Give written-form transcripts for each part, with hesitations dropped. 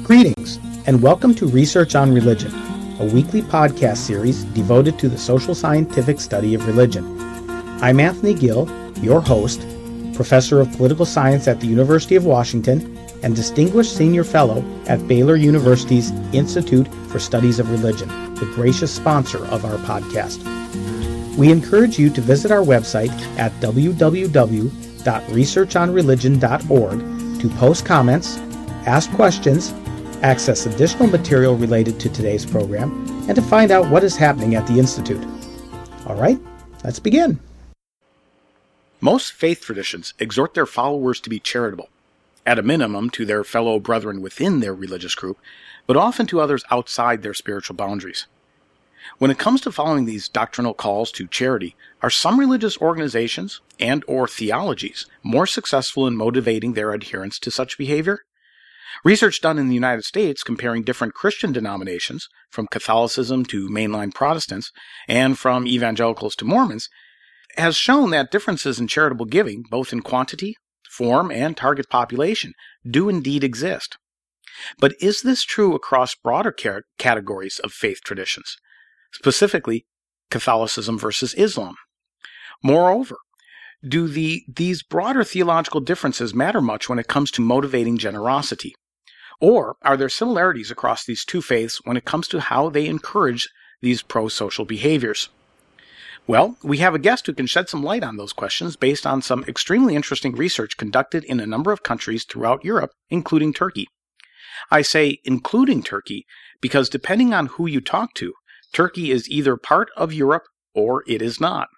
Greetings, and welcome to Research on Religion, a weekly podcast series devoted to the social scientific study of religion. I'm Anthony Gill, your host, Professor of Political Science at the University of Washington, and Distinguished Senior Fellow at Baylor University's Institute for Studies of Religion, the gracious sponsor of our podcast. We encourage you to visit our website at www.researchonreligion.org to post comments, ask questions, access additional material related to today's program, and to find out what is happening at the Institute. All right, let's begin. Most faith traditions exhort their followers to be charitable, at a minimum to their fellow brethren within their religious group, but often to others outside their spiritual boundaries. When it comes to following these doctrinal calls to charity, are some religious organizations and/or theologies more successful in motivating their adherents to such behavior? Research done in the United States comparing different Christian denominations, from Catholicism to mainline Protestants, and from evangelicals to Mormons, has shown that differences in charitable giving, both in quantity, form, and target population, do indeed exist. But is this true across broader categories of faith traditions, specifically Catholicism versus Islam? Moreover, do these broader theological differences matter much when it comes to motivating generosity? Or are there similarities across these two faiths when it comes to how they encourage these pro-social behaviors? Well, we have a guest who can shed some light on those questions based on some extremely interesting research conducted in a number of countries throughout Europe, including Turkey. I say including Turkey because depending on who you talk to, Turkey is either part of Europe or it is not.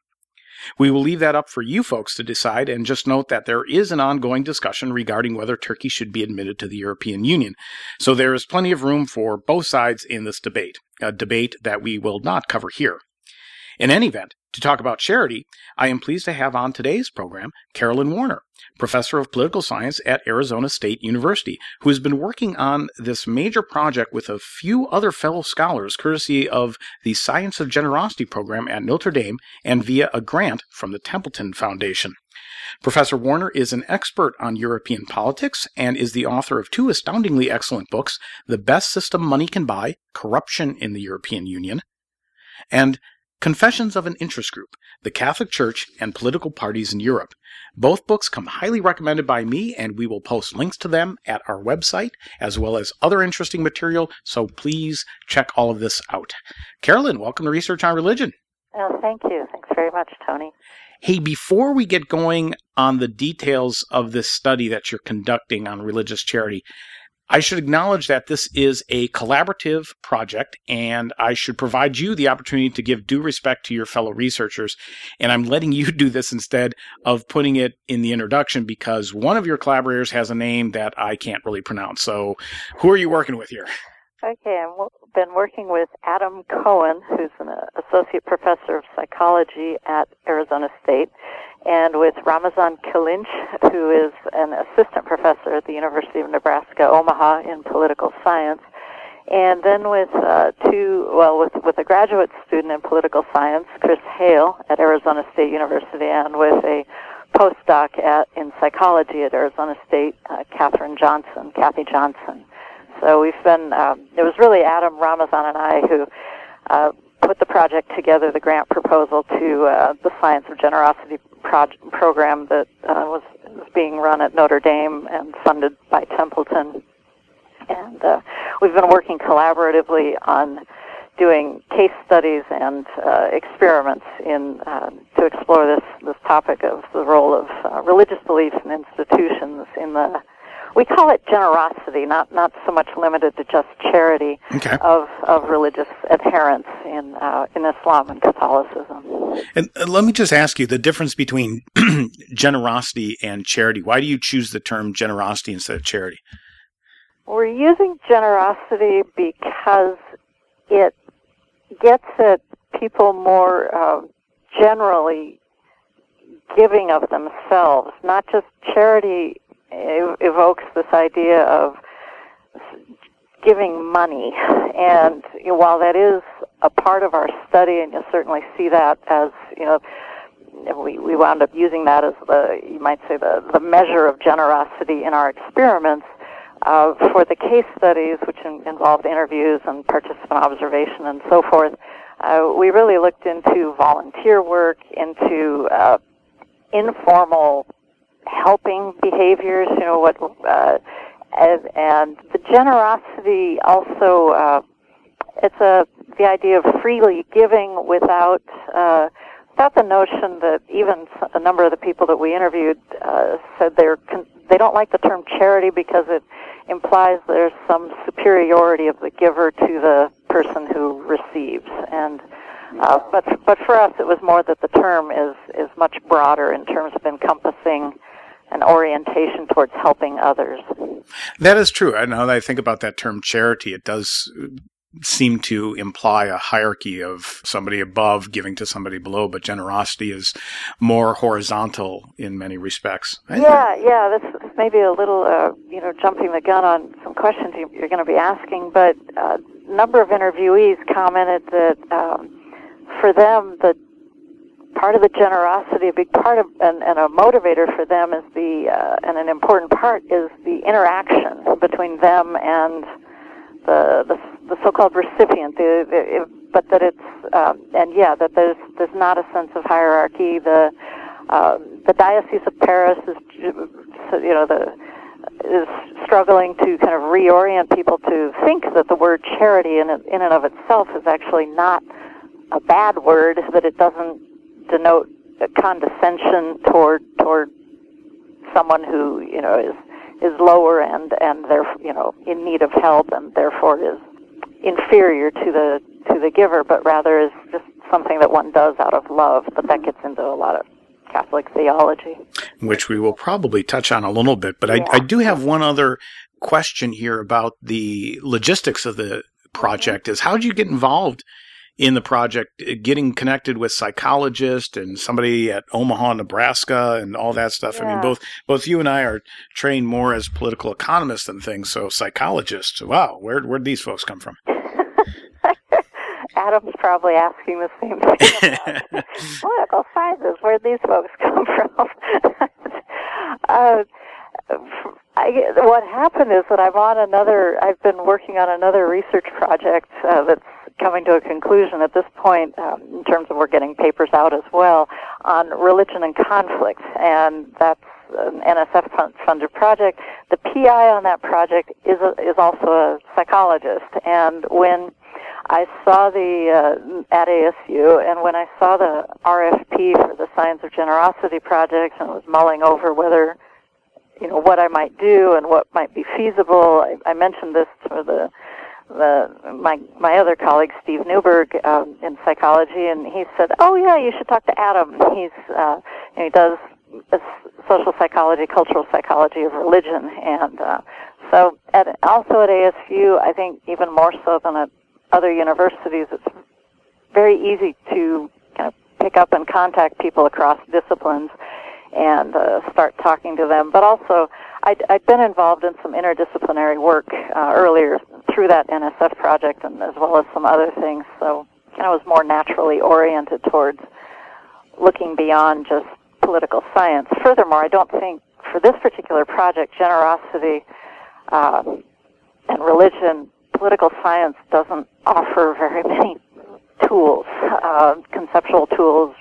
We will leave that up for you folks to decide, and just note that there is an ongoing discussion regarding whether Turkey should be admitted to the European Union. So there is plenty of room for both sides in this debate, a debate that we will not cover here. In any event, to talk about charity, I am pleased to have on today's program Carolyn Warner, Professor of Political Science at Arizona State University, who has been working on this major project with a few other fellow scholars courtesy of the Science of Generosity program at Notre Dame and via a grant from the Templeton Foundation. Professor Warner is an expert on European politics and is the author of two astoundingly excellent books, The Best System Money Can Buy, Corruption in the European Union, and Confessions of an Interest Group, The Catholic Church and Political Parties in Europe. Both books come highly recommended by me, and we will post links to them at our website, as well as other interesting material, so please check all of this out. Carolyn, welcome to Research on Religion. Thank you. Thanks very much, Tony. Hey, before we get going on the details of this study that you're conducting on religious charity, I should acknowledge that this is a collaborative project, and I should provide you the opportunity to give due respect to your fellow researchers, and I'm letting you do this instead of putting it in the introduction because one of your collaborators has a name that I can't really pronounce. So who are you working with here? Okay, I've been working with Adam Cohen, who's an associate professor of psychology at Arizona State, and with Ramazan Kılınç, who is an assistant professor at the University of Nebraska, Omaha, in political science, and then with a graduate student in political science, Chris Hale, at Arizona State University, and with a postdoc in psychology at Arizona State, Kathy Johnson. So we've been, it was really Adam, Ramazan, and I who put the project together, the grant proposal to the Science of Generosity program that was being run at Notre Dame and funded by Templeton. And we've been working collaboratively on doing case studies and experiments to explore this topic of the role of religious beliefs and institutions in we call it generosity, not so much limited to just charity, okay, of religious adherents in Islam and Catholicism. And let me just ask you the difference between generosity and charity. Why do you choose the term generosity instead of charity? We're using generosity because it gets at people more generally giving of themselves, not just charity. Evokes this idea of giving money, and while that is a part of our study, and you'll certainly see that as we wound up using that as you might say the measure of generosity in our experiments. For the case studies, which involved interviews and participant observation and so forth, we really looked into volunteer work, into informal helping behaviors, and the generosity also, it's the idea of freely giving without the notion that even a number of the people that we interviewed said they don't like the term charity because it implies there's some superiority of the giver to the person who receives. And but for us, it was more that the term is much broader in terms of encompassing an orientation towards helping others. That is true. I know that I think about that term charity. It does seem to imply a hierarchy of somebody above giving to somebody below, but generosity is more horizontal in many respects. Yeah. This may be a little, jumping the gun on some questions you're going to be asking, but a number of interviewees commented that for them, the part of the generosity, a big part of, and a motivator for them is and an important part is the interaction between them and the so-called recipient, but that it's that there's not a sense of hierarchy. The Diocese of Paris is struggling to kind of reorient people to think that the word charity in and of itself is actually not a bad word, that it doesn't denote a condescension toward someone who is lower and they're in need of help and therefore is inferior to the giver, but rather is just something that one does out of love. But that gets into a lot of Catholic theology, which we will probably touch on a little bit. But I do have one other question here about the logistics of the project. Is how did you get involved in the project, getting connected with psychologists and somebody at Omaha, Nebraska, and all that stuff? Yeah. I mean, both you and I are trained more as political economists and things, so psychologists, wow, where'd these folks come from? Adam's probably asking the same thing. Political sciences, where'd these folks come from? What happened is that I've been working on another research project that's coming to a conclusion at this point, in terms of we're getting papers out as well, on religion and conflict, and that's an NSF-funded project. The PI on that project is also a psychologist, and when I saw at ASU, and when I saw the RFP for the Science of Generosity project, and was mulling over whether, what I might do and what might be feasible, I mentioned this to my other colleague, Steve Newberg, in psychology, and he said, "Oh yeah, you should talk to Adam. He does social psychology, cultural psychology of religion." And so, also at ASU, I think even more so than at other universities, it's very easy to kind of pick up and contact people across disciplines and start talking to them. But also, I'd been involved in some interdisciplinary work earlier through that NSF project, and as well as some other things. So kind of was more naturally oriented towards looking beyond just political science. Furthermore, I don't think for this particular project, generosity and religion, political science doesn't offer very many tools, conceptual tools,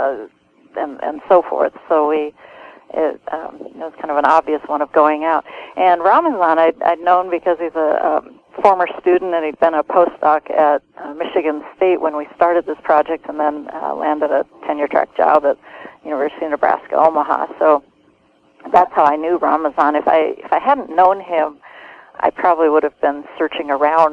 and so forth. So it was kind of an obvious one of going out. And Ramazan I'd known because he's a former student, and he'd been a postdoc at Michigan State when we started this project, and then landed a tenure-track job at University of Nebraska, Omaha. So that's how I knew Ramazan. If I hadn't known him, I probably would have been searching around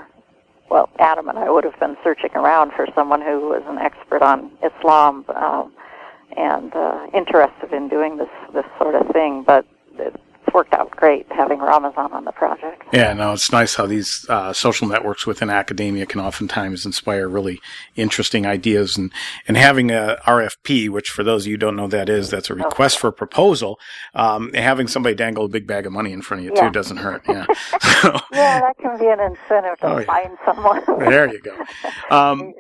Adam and I would have been searching around for someone who was an expert on Islam and interested in doing this sort of thing. But it's worked out great having Ramazan on the project. Yeah, no, it's nice how these social networks within academia can oftentimes inspire really interesting ideas. And having a RFP, which for those of you who don't know that's a request for a proposal, having somebody dangle a big bag of money in front of you too doesn't hurt. Yeah, yeah, that can be an incentive to find someone. There you go.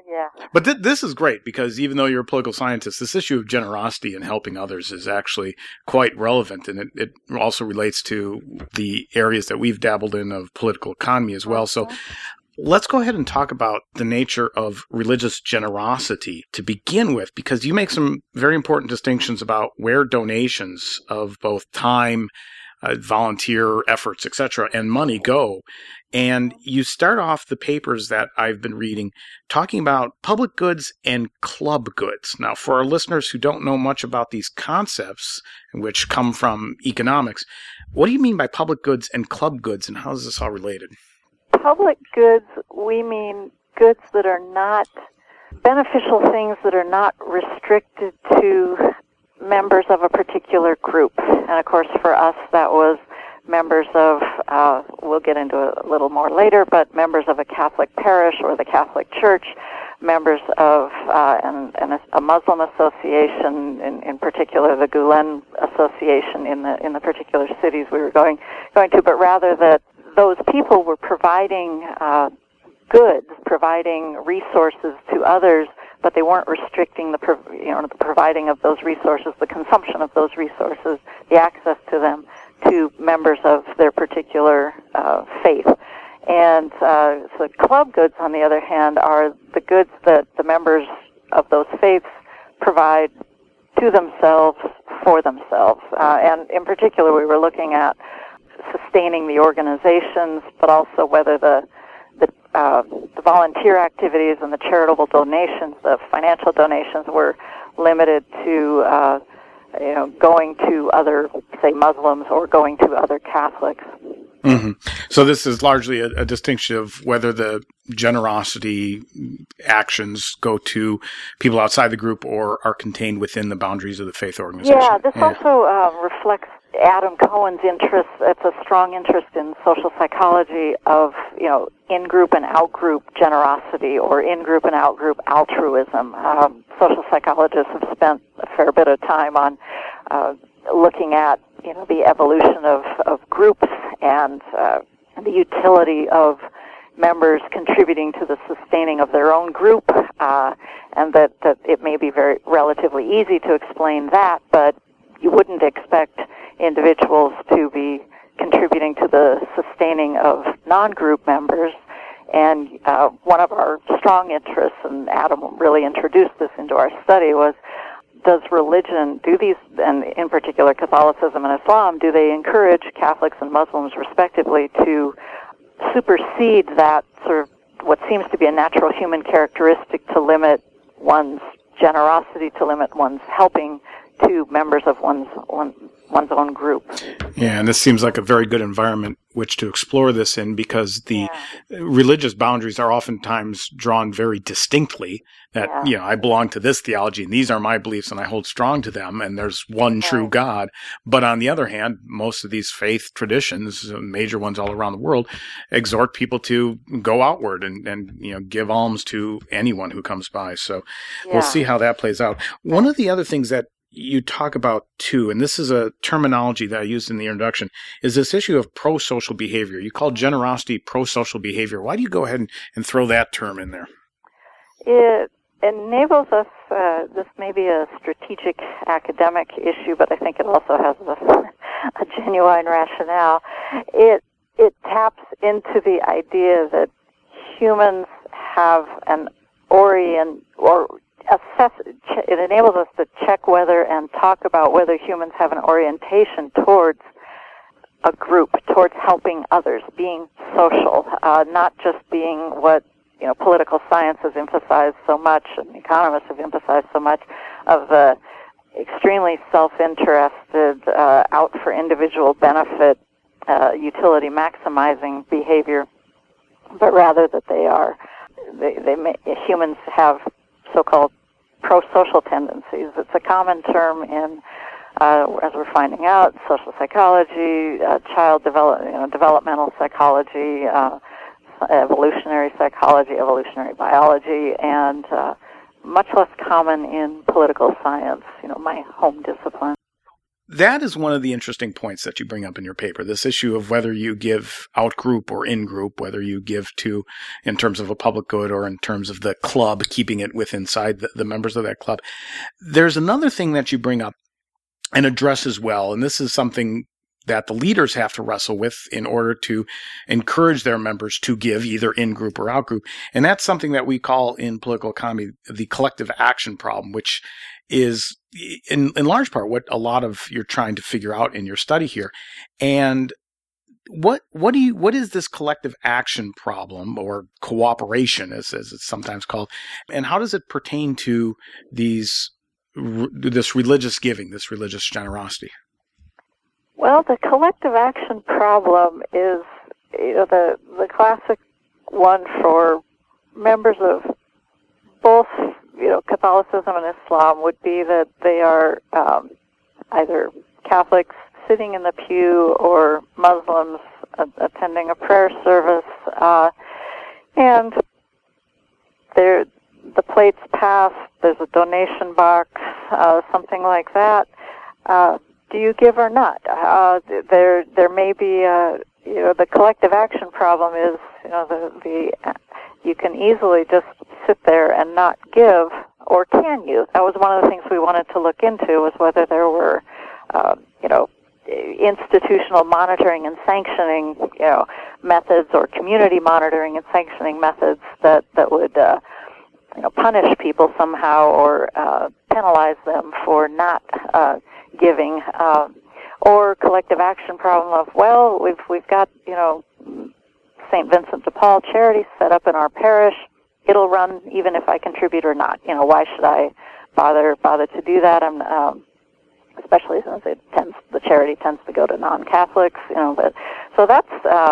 Yeah. But this is great because even though you're a political scientist, this issue of generosity and helping others is actually quite relevant. And it also relates to the areas that we've dabbled in of political economy as well. So let's go ahead and talk about the nature of religious generosity to begin with, because you make some very important distinctions about where donations of both time, volunteer efforts, etc., and money go. And you start off the papers that I've been reading talking about public goods and club goods. Now, for our listeners who don't know much about these concepts, which come from economics, what do you mean by public goods and club goods, and how is this all related? Public goods, we mean goods that are not beneficial things that are not restricted to members of a particular group. And of course, for us, that was members of, we'll get into it a little more later, but members of a Catholic parish or the Catholic Church, members of a Muslim association, in particular the Gulen Association in the particular cities we were going to, but rather that those people were providing goods, providing resources to others, but they weren't restricting the providing of those resources, the consumption of those resources, the access to them to members of their particular faith. And so club goods, on the other hand, are the goods that the members of those faiths provide to themselves, for themselves. And in particular, we were looking at sustaining the organizations, but also whether the volunteer activities and the charitable donations, the financial donations, were limited to going to other, say, Muslims or going to other Catholics. Mm-hmm. So this is largely a distinction of whether the generosity actions go to people outside the group or are contained within the boundaries of the faith organization. Yeah, this also reflects Adam Cohen's interest. It's a strong interest in social psychology of, in-group and out-group generosity or in-group and out-group altruism. Social psychologists have spent a fair bit of time on looking at, the evolution of groups and the utility of members contributing to the sustaining of their own group, and that it may be relatively easy to explain that, but you wouldn't expect individuals to be contributing to the sustaining of non-group members. And one of our strong interests, and Adam really introduced this into our study, was does religion, do these, and in particular Catholicism and Islam, do they encourage Catholics and Muslims respectively to supersede that sort of what seems to be a natural human characteristic to limit one's generosity, to limit one's helping to members of one's own group? Yeah, and this seems like a very good environment which to explore this in, because the religious boundaries are oftentimes drawn very distinctly, that, I belong to this theology and these are my beliefs and I hold strong to them and there's one true God. But on the other hand, most of these faith traditions, major ones all around the world, exhort people to go outward and give alms to anyone who comes by. So we'll see how that plays out. One of the other things that you talk about too, and this is a terminology that I used in the introduction, is this issue of pro-social behavior. You call generosity pro-social behavior. Why do you go ahead and throw that term in there? It enables us, this may be a strategic academic issue, but I think it also has a genuine rationale. It taps into the idea that humans have an it enables us to check whether and talk about whether humans have an orientation towards a group, towards helping others, being social, not just being what political science has emphasized so much and economists have emphasized so much, of the extremely self-interested, out for individual benefit, utility maximizing behavior, but rather that humans have so-called pro-social tendencies. It's a common term in, as we're finding out, social psychology, child developmental psychology, evolutionary psychology, evolutionary biology, and much less common in political science, my home discipline. that is one of the interesting points that you bring up in your paper, this issue of whether you give out group or in group, whether you give to in terms of a public good or in terms of the club, keeping it inside the members of that club. There's another thing that you bring up and address as well, and this is something that the leaders have to wrestle with in order to encourage their members to give either in group or out group. And that's something that we call in political economy the collective action problem, which is in large part what a lot of you're trying to figure out in your study here. And what is this collective action problem, or cooperation as it's sometimes called, and how does it pertain to this religious giving, this religious generosity? Well, the collective action problem is, the classic one for members of both, Catholicism and Islam would be that they are either Catholics sitting in the pew or Muslims attending a prayer service, and the plate's passed. There's a donation box, something like that. Do you give or not? There may be, the collective action problem is, you can easily just sit there and not give, or can you? That was one of the things we wanted to look into, was whether there were, institutional monitoring and sanctioning, methods, or community monitoring and sanctioning methods that would, punish people somehow, or penalize them for not giving, or collective action problem of, well, we've got, St. Vincent de Paul charity set up in our parish. It'll run even if I contribute or not. Why should I bother to do that? I'm especially since the charity tends to go to non-Catholics. But so that's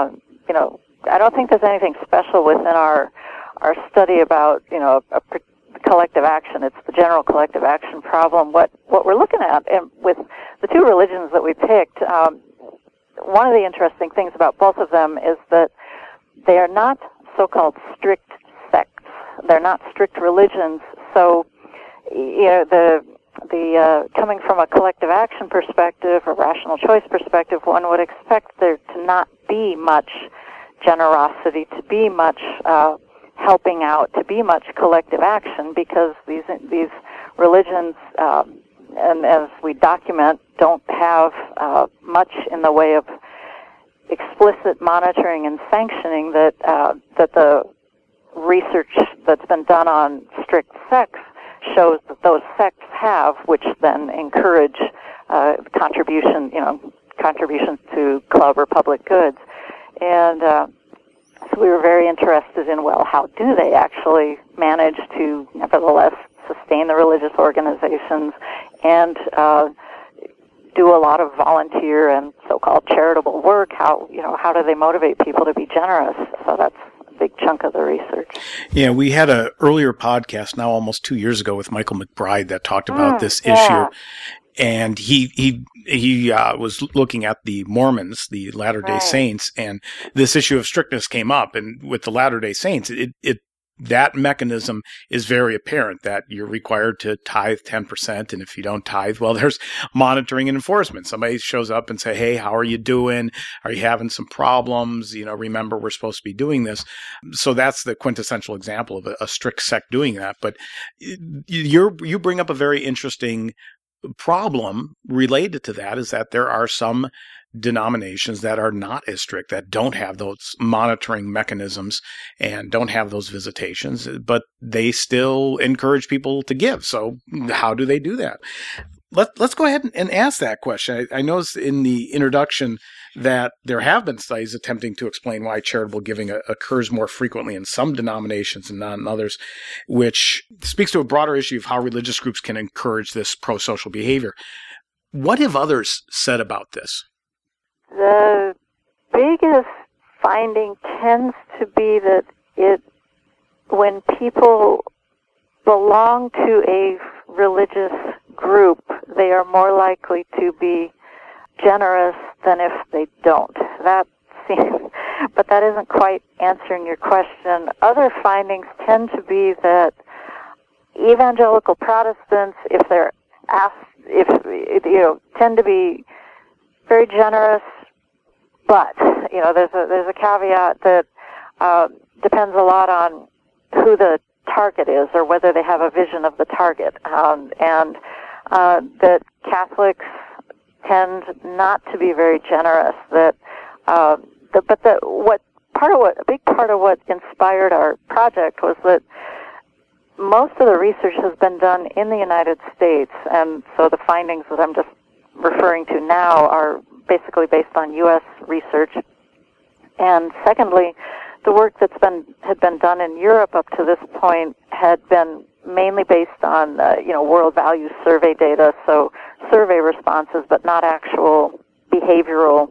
I don't think there's anything special within our study about collective action. It's the general collective action problem. What we're looking at, and with the two religions that we picked, one of the interesting things about both of them is that they are not so-called strict sects. They're not strict religions. So, the coming from a collective action perspective, a rational choice perspective, one would expect there to not be much generosity, to be much helping out, to be much collective action, because these religions, and as we document, don't have much in the way of explicit monitoring and sanctioning that the research that's been done on strict sects shows that those sects have, which then encourage contributions to club or public goods. And so we were very interested in, well, how do they actually manage to nevertheless sustain the religious organizations and do a lot of volunteer and so-called charitable work? How do they motivate people to be generous? So that's a big chunk of the research. Yeah, we had an earlier podcast now almost 2 years ago with Michael McBride that talked about this issue. And he was looking at the Mormons, the Latter-day Saints, and this issue of strictness came up. And with the Latter-day Saints, that mechanism is very apparent, that you're required to tithe 10%. And if you don't tithe, well, there's monitoring and enforcement. Somebody shows up and say, hey, how are you doing? Are you having some problems? Remember, we're supposed to be doing this. So that's the quintessential example of a strict sect doing that. But you bring up a very interesting problem related to that, is that there are some denominations that are not as strict, that don't have those monitoring mechanisms and don't have those visitations, but they still encourage people to give. So how do they do that? Let's go ahead and ask that question. I noticed in the introduction that there have been studies attempting to explain why charitable giving occurs more frequently in some denominations and not in others, which speaks to a broader issue of how religious groups can encourage this pro-social behavior. What have others said about this? The biggest finding tends to be that when people belong to a religious group, they are more likely to be generous than if they don't. But that isn't quite answering your question. Other findings tend to be that evangelical Protestants, if they're asked, tend to be very generous, but there's a caveat that depends a lot on who the target is or whether they have a vision of the target, and that Catholics tend not to be very generous. A big part of what inspired our project was that most of the research has been done in the United States, and so the findings that I'm just referring to now are basically based on U.S. research. And secondly, the work had been done in Europe up to this point had been mainly based on World Values Survey data, so survey responses, but not actual behavioral,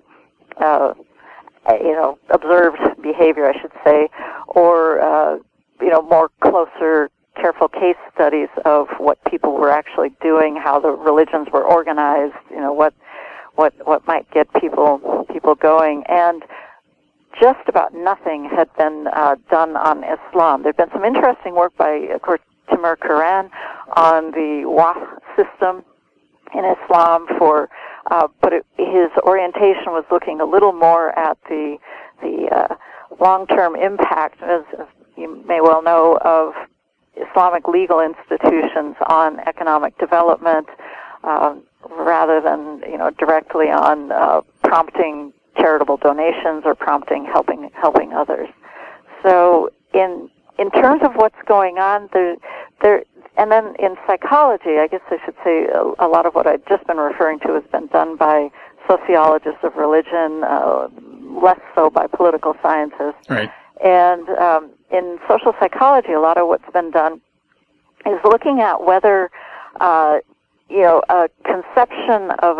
observed behavior, I should say, or more closer, careful case studies of what people were actually doing, how the religions were organized, what might get people going, and just about nothing had been done on Islam. There'd been some interesting work by, of course, Timur Kuran on the Waqf system in Islam but his orientation was looking a little more at the long-term impact, as you may well know, of Islamic legal institutions on economic development, rather than directly on prompting charitable donations or prompting helping others. So in terms of what's going on there, and then in psychology, I guess I should say a lot of what I've just been referring to has been done by sociologists of religion, less so by political scientists. Right. And in social psychology, a lot of what's been done is looking at whether a conception of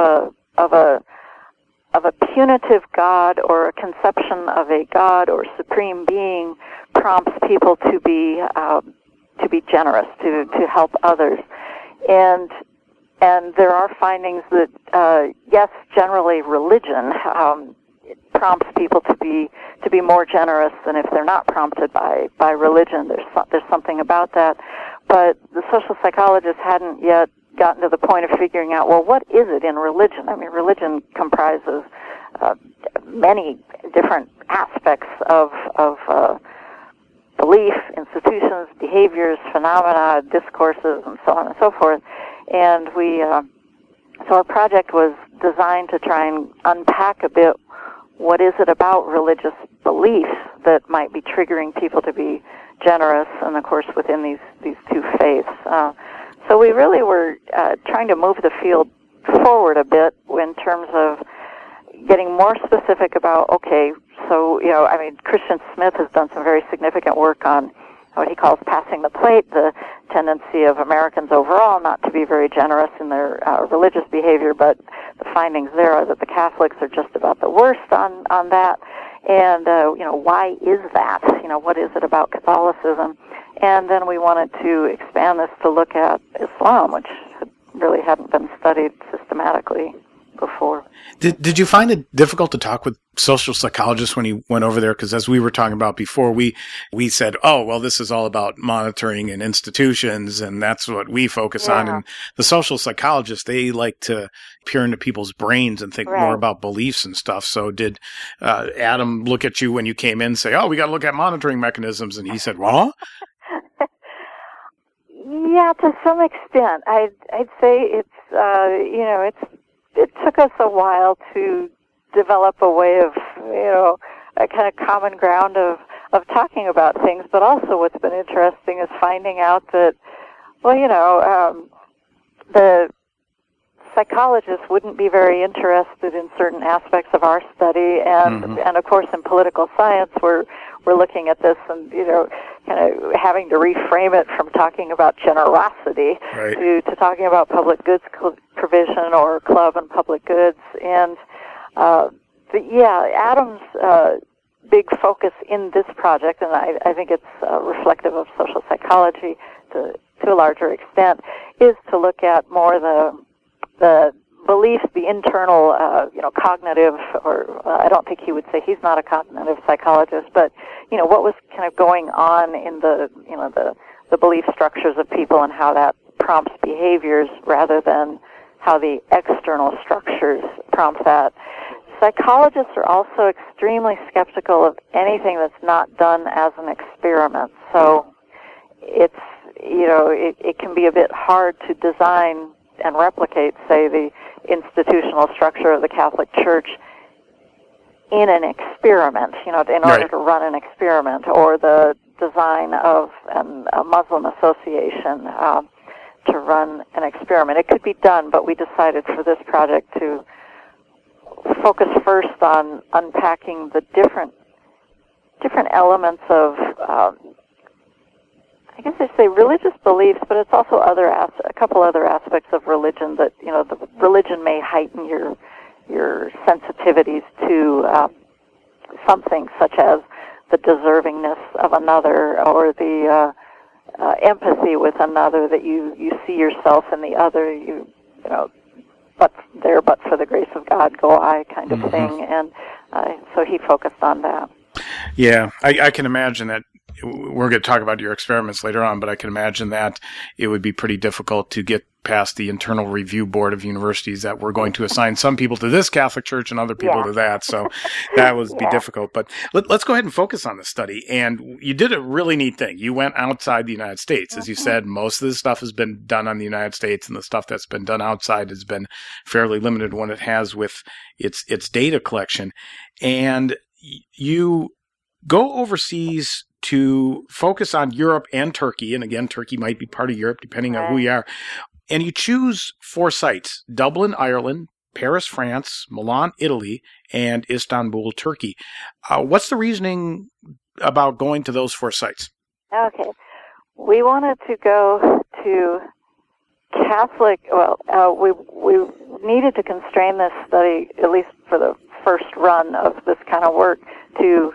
a punitive God or a conception of a God or supreme being prompts people to be generous, to help others, and there are findings that yes, generally religion prompts people to be more generous than if they're not prompted by religion. There's something about that, but the social psychologists hadn't yet gotten to the point of figuring out, well, what is it in religion? I mean, religion comprises many different aspects of belief, institutions, behaviors, phenomena, discourses, and so on and so forth. And so our project was designed to try and unpack a bit what is it about religious beliefs that might be triggering people to be generous, and of course within these two faiths. So we really were trying to move the field forward a bit in terms of getting more specific about, okay, so, Christian Smith has done some very significant work on what he calls passing the plate, the tendency of Americans overall not to be very generous in their religious behavior, but the findings there are that the Catholics are just about the worst on that. And, why is that? What is it about Catholicism? And then we wanted to expand this to look at Islam, which really hadn't been studied systematically before. Did you find it difficult to talk with social psychologists when you went over there? Because as we were talking about before, we said, oh, well, this is all about monitoring and institutions, and that's what we focus on. And the social psychologists, they like to peer into people's brains and think more about beliefs and stuff. So did Adam look at you when you came in and say, oh, we got to look at monitoring mechanisms? And he said, what? Yeah, to some extent. I'd say it took us a while to develop a way of, a kind of common ground of talking about things, but also what's been interesting is finding out that, the psychologists wouldn't be very interested in certain aspects of our study, and of course in political science we're looking at this and kind of having to reframe it from talking about generosity to talking about public goods provision or club and public goods. And Adam's big focus in this project, and I think it's reflective of social psychology to a larger extent, is to look at more the beliefs, the internal, cognitive, or I don't think he would say he's not a cognitive psychologist, but what was kind of going on in the belief structures of people and how that prompts behaviors rather than how the external structures prompt that. Psychologists are also extremely skeptical of anything that's not done as an experiment. So it's, it can be a bit hard to design and replicate, say, the institutional structure of the Catholic Church in an experiment, in order to run an experiment, or the design of a Muslim association to run an experiment. It could be done, but we decided for this project to focus first on unpacking the different elements of, I guess I say religious beliefs, but it's also a couple other aspects of religion that, the religion may heighten your sensitivities to something such as the deservingness of another, or the empathy with another, that you see yourself in the other, but for the grace of God go I, kind of thing. And so he focused on that. Yeah, I can imagine that. We're going to talk about your experiments later on, but I can imagine that it would be pretty difficult to get past the internal review board of universities that we're going to assign some people to this Catholic Church and other people to that. So that would be difficult. But let's go ahead and focus on the study. And you did a really neat thing. You went outside the United States. As you said, most of the stuff has been done on the United States, and the stuff that's been done outside has been fairly limited when it has with its data collection. And you go overseas to focus on Europe and Turkey. And again, Turkey might be part of Europe, depending on who you are. And you choose 4 sites: Dublin, Ireland, Paris, France, Milan, Italy, and Istanbul, Turkey. What's the reasoning about going to those 4 sites? Okay. We wanted to go to Catholic, we needed to constrain this study, at least for the first run of this kind of work, to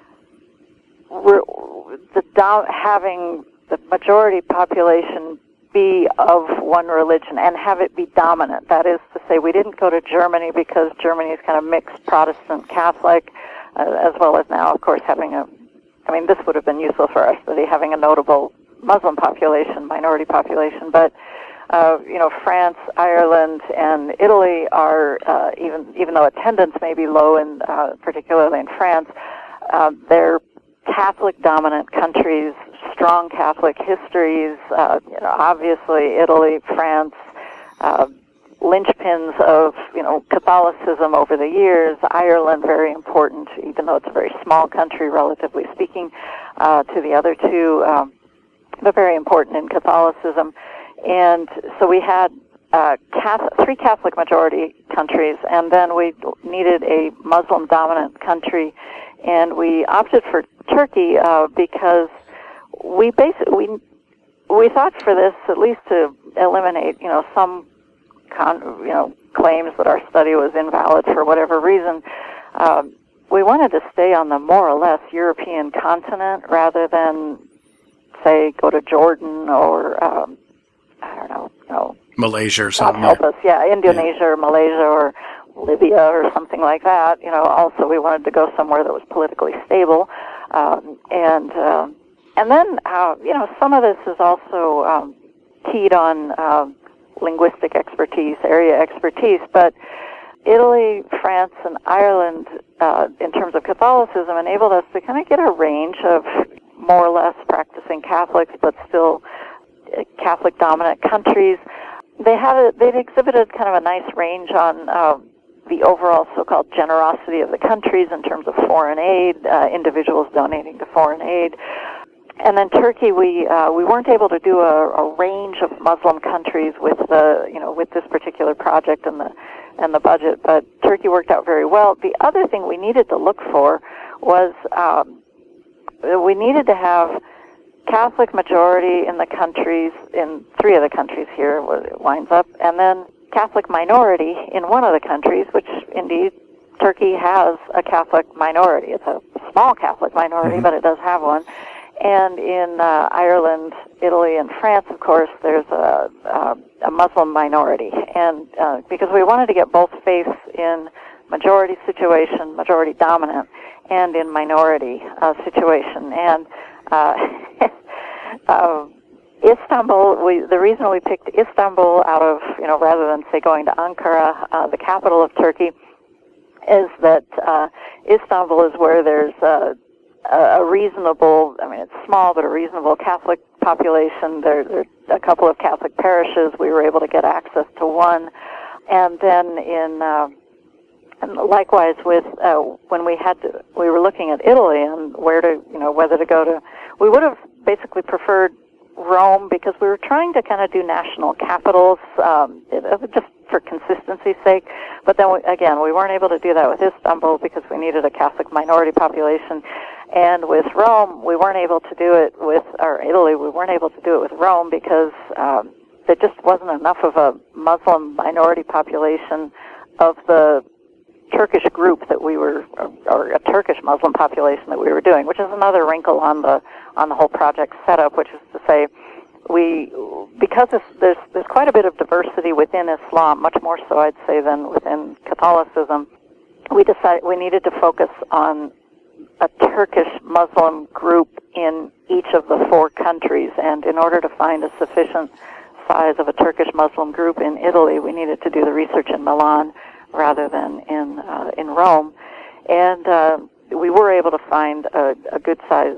having the majority population be of one religion and have it be dominant. That is to say, we didn't go to Germany because Germany is kind of mixed Protestant Catholic, as well as now, of course, this would have been useful for our study, having a notable Muslim population, minority population, but France, Ireland, and Italy are, even though attendance may be low, particularly in France, they're Catholic-dominant countries, strong Catholic histories. Obviously, Italy, France, linchpins of Catholicism over the years. Ireland, very important, even though it's a very small country, relatively speaking, to the other two, but very important in Catholicism. And so we had 3 Catholic majority countries, and then we needed a Muslim-dominant country, and we opted for Turkey because we thought for this, at least to eliminate some claims that our study was invalid for whatever reason, we wanted to stay on the more or less European continent rather than, say, go to Jordan or Malaysia or something. God help us, Indonesia or Malaysia or Libya or something like that. Also we wanted to go somewhere that was politically stable, and then some of this is also keyed on linguistic expertise, area expertise, but Italy, France, and Ireland, in terms of Catholicism, enabled us to kind of get a range of more or less practicing Catholics, but still Catholic-dominant countries. They'd exhibited kind of a nice range on the overall so-called generosity of the countries in terms of foreign aid, individuals donating to foreign aid. And then Turkey, we weren't able to do a range of Muslim countries with with this particular project and the budget, but Turkey worked out very well. The other thing we needed to look for was we needed to have Catholic majority in the countries, in 3 of the countries here it winds up, and then Catholic minority in one of the countries, which indeed Turkey has a Catholic minority. It's a small Catholic minority, but it does have one. And in Ireland, Italy, and France, of course, there's a Muslim minority. And because we wanted to get both faiths in majority situation, majority dominant, and in minority situation. And Istanbul, the reason we picked Istanbul out of, rather than, say, going to Ankara, the capital of Turkey, is that Istanbul is where there's a reasonable, it's small, but a reasonable Catholic population. There are a couple of Catholic parishes. We were able to get access to one. And then and likewise with, when we were looking at Italy and whether to go to, we would have basically preferred Rome because we were trying to kind of do national capitals, just for consistency's sake. But then we weren't able to do that with Istanbul because we needed a Catholic minority population. And with Rome, we weren't able to do it Italy, we weren't able to do it with Rome because there just wasn't enough of a Muslim minority population of the Turkish group that we were, or a Turkish Muslim population that we were doing, which is another wrinkle on the whole project setup, which is to say, because there's quite a bit of diversity within Islam, much more so I'd say than within Catholicism, we decided we needed to focus on a Turkish Muslim group in each of the 4 countries, and in order to find a sufficient size of a Turkish Muslim group in Italy, we needed to do the research in Milan rather than in Rome, and we were able to find a good size,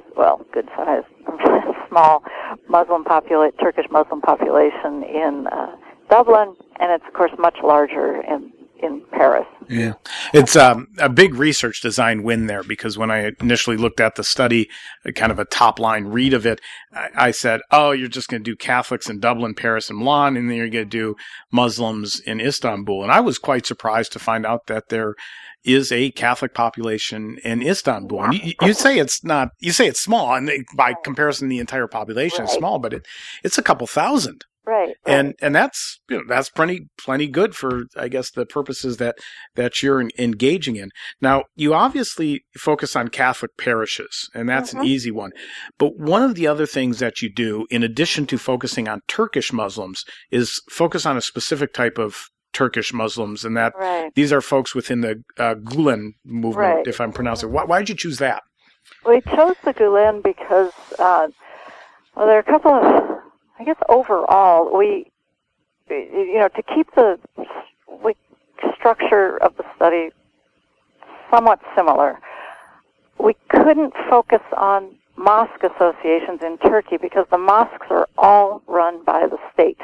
small Turkish Muslim population in Dublin, and it's of course much larger in Paris. Yeah. It's a big research design win there, because when I initially looked at the study, kind of a top-line read of it, I said, oh, you're just going to do Catholics in Dublin, Paris, and Milan, and then you're going to do Muslims in Istanbul. And I was quite surprised to find out that there is a Catholic population in Istanbul. And you say it's not, you say it's small, and by comparison, the entire population is small, but it's a couple thousand. Right. And that's plenty good for, I guess, the purposes that you're engaging in. Now, you obviously focus on Catholic parishes, and that's an easy one. But one of the other things that you do, in addition to focusing on Turkish Muslims, is focus on a specific type of Turkish Muslims, and that these are folks within the Gulen movement, if I'm pronouncing it. Why did you choose that? We chose the Gulen because, there are a couple of, I guess overall, to keep the structure of the study somewhat similar, we couldn't focus on mosque associations in Turkey because the mosques are all run by the state.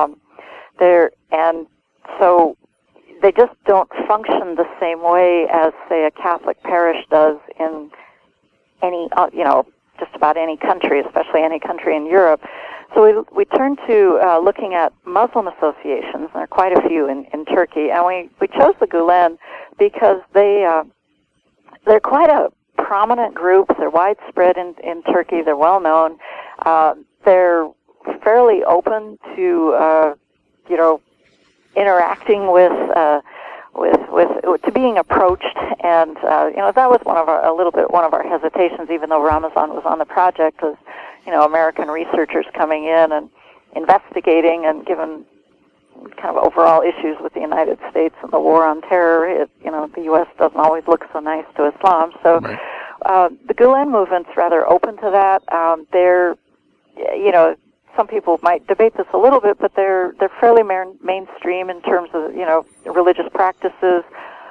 And so they just don't function the same way as, say, a Catholic parish does in any, just about any country, especially any country in Europe. So we turned to looking at Muslim associations. There are quite a few in Turkey, and we chose the Gulen because they're quite a prominent group. They're widespread in Turkey. They're well known. They're fairly open to interacting to being approached, and that was one of our hesitations, even though Ramazan was on the project, was American researchers coming in and investigating, and given kind of overall issues with the United States and the war on terror, the U.S. doesn't always look so nice to Islam. So the Gulen movement's rather open to that. They're, some people might debate this a little bit, but they're fairly mainstream in terms of religious practices,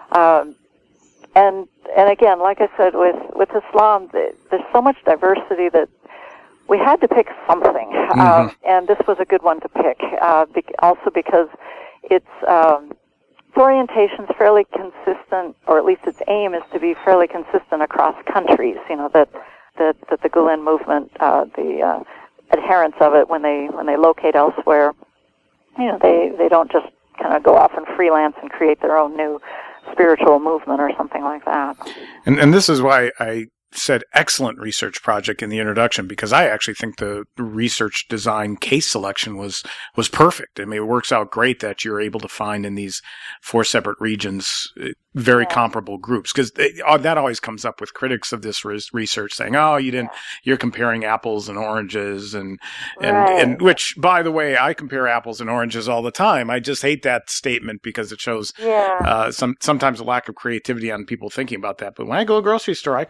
and again, like I said, with Islam, there's so much diversity that we had to pick something, and this was a good one to pick. Also because its orientation's fairly consistent, or at least its aim is to be fairly consistent across countries. That the Gulen movement, the adherents of it, when they locate elsewhere, they don't just kind of go off and freelance and create their own new spiritual movement or something like that. And this is why I said excellent research project in the introduction, because I actually think the research design case selection was perfect. I mean, it works out great that you're able to find in these 4 separate regions very comparable groups, because that always comes up with critics of this research saying, oh, you're comparing apples and oranges, and which, by the way, I compare apples and oranges all the time. I just hate that statement because it shows sometimes a lack of creativity on people thinking about that. But when I go to a grocery store, I compare apples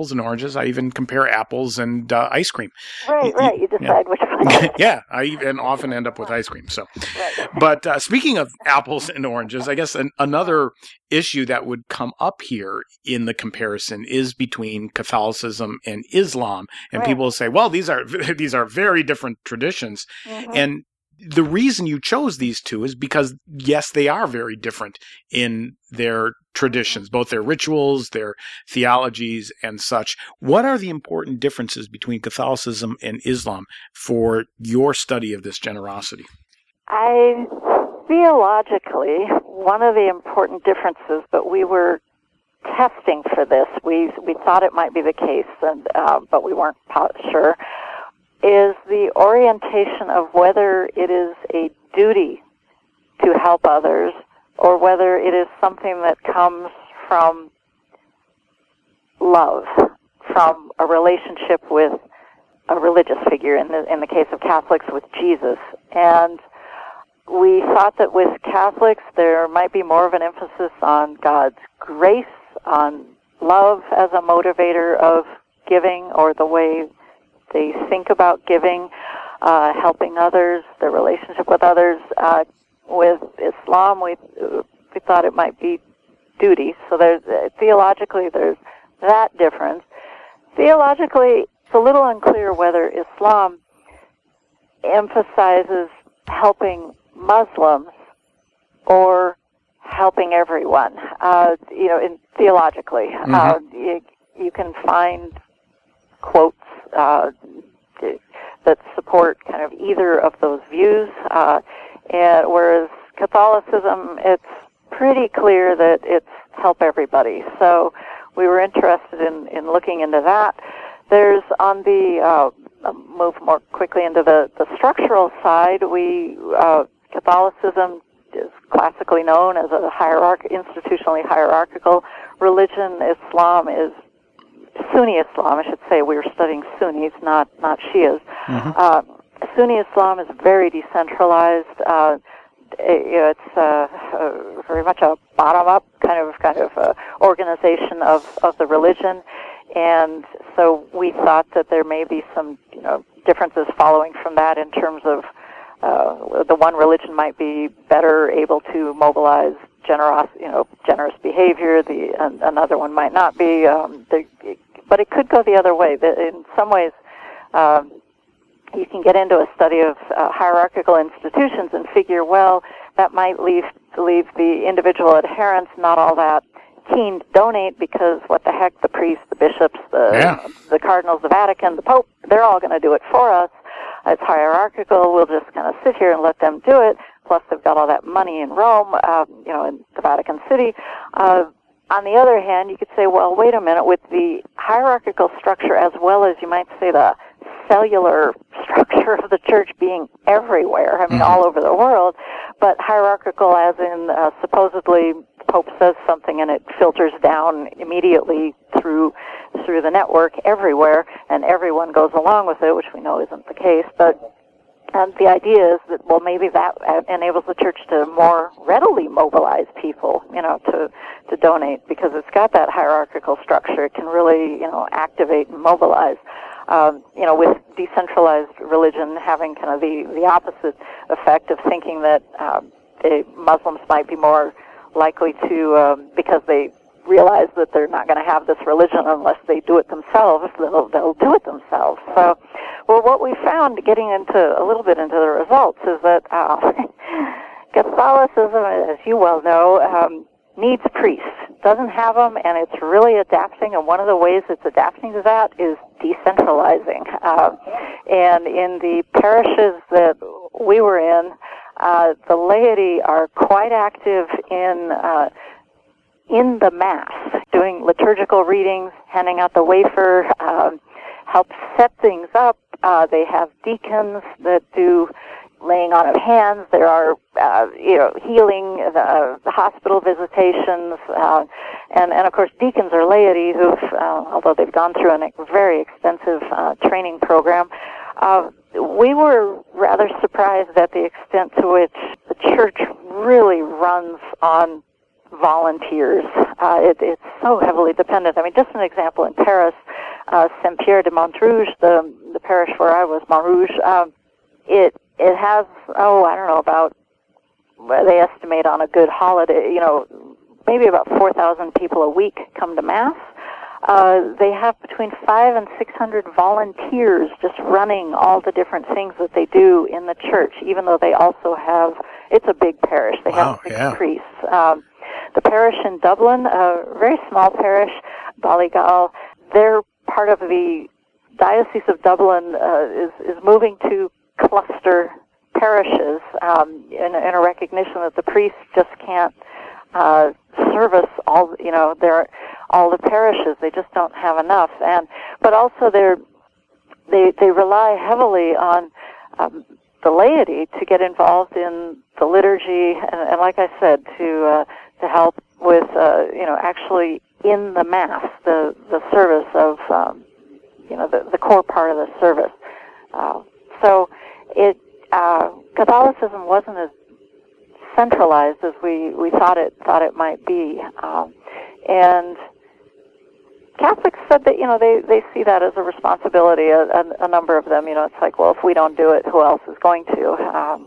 apples and oranges. I even compare apples and ice cream. Right. You decide which one. Yeah, I even often end up with ice cream. So, Right. But speaking of apples and oranges, I guess another issue that would come up here in the comparison is between Catholicism and Islam, and Right. people will say, "Well, these are very different traditions," Mhm. and the reason you chose these two is because, yes, they are very different in their traditions, both their rituals, their theologies, and such. What are the important differences between Catholicism and Islam for your study of this generosity? Theologically, one of the important differences, but we were testing for this. We thought it might be the case, and but we weren't sure. Is the orientation of whether it is a duty to help others or whether it is something that comes from love, from a relationship with a religious figure, in the case of Catholics, with Jesus. And we thought that with Catholics there might be more of an emphasis on God's grace, on love as a motivator of giving, or the way they think about giving, helping others, their relationship with others. With Islam, we thought it might be duty. So there's theologically there's that difference. Theologically, it's a little unclear whether Islam emphasizes helping Muslims or helping everyone. Theologically, you can find quotes that support kind of either of those views, and whereas Catholicism, it's pretty clear that it's help everybody. So we were interested in looking into that. There's on the move more quickly into the structural side. Catholicism is classically known as a institutionally hierarchical religion. Islam is Sunni Islam, I should say. We were studying Sunnis, not Shias. Mm-hmm. Sunni Islam is very decentralized. It's very much a bottom-up kind of organization of the religion, and so we thought that there may be some differences following from that in terms of the one religion might be better able to mobilize generous behavior. Another one might not be. But it could go the other way. In some ways, you can get into a study of hierarchical institutions and figure, well, that might leave the individual adherents not all that keen to donate, because what the heck, the priests, the bishops, the cardinals, the Vatican, the Pope, they're all going to do it for us. It's hierarchical. We'll just kind of sit here and let them do it. Plus, they've got all that money in Rome, in the Vatican City. On the other hand, you could say, well, wait a minute, with the hierarchical structure as well as, you might say, the cellular structure of the church being everywhere, I mean, all over the world, but hierarchical as in supposedly the Pope says something and it filters down immediately through the network everywhere, and everyone goes along with it, which we know isn't the case, but and the idea is that, well, maybe that enables the church to more readily mobilize people, to donate, because it's got that hierarchical structure. It can really, activate and mobilize. With decentralized religion having kind of the opposite effect of thinking that the Muslims might be more likely to, because they realize that they're not going to have this religion unless they do it themselves, they'll do it themselves. So, well, what we found, getting a little bit into the results, is that Catholicism, as you well know, needs priests. Doesn't have them, and it's really adapting, and one of the ways it's adapting to that is decentralizing. And in the parishes that we were in, the laity are quite active in the Mass, doing liturgical readings, handing out the wafer, help set things up. They have deacons that do laying on of hands. There are, healing, the hospital visitations, and of course deacons are laity who've, although they've gone through a very extensive training program. We were rather surprised at the extent to which the church really runs on volunteers. It's so heavily dependent. I mean, just an example, in Paris, Saint-Pierre de Montrouge, the parish where I was, Montrouge, it has, I don't know, about, they estimate on a good holiday, maybe about 4,000 people a week come to Mass. They have between 500 and 600 volunteers just running all the different things that they do in the church, even though they also have, it's a big parish. They have 6 priests. The parish in Dublin, a very small parish, Ballygal, they're part of the Diocese of Dublin, is moving to cluster parishes in a recognition that the priests just can't service all the parishes. They just don't have enough, but also they rely heavily on the laity to get involved in the liturgy and like I said, to help with actually in the Mass, the service of the core part of the service. So Catholicism wasn't as centralized as we thought it might be, and Catholics said that they see that as a responsibility. A number of them, it's like, well, if we don't do it, who else is going to?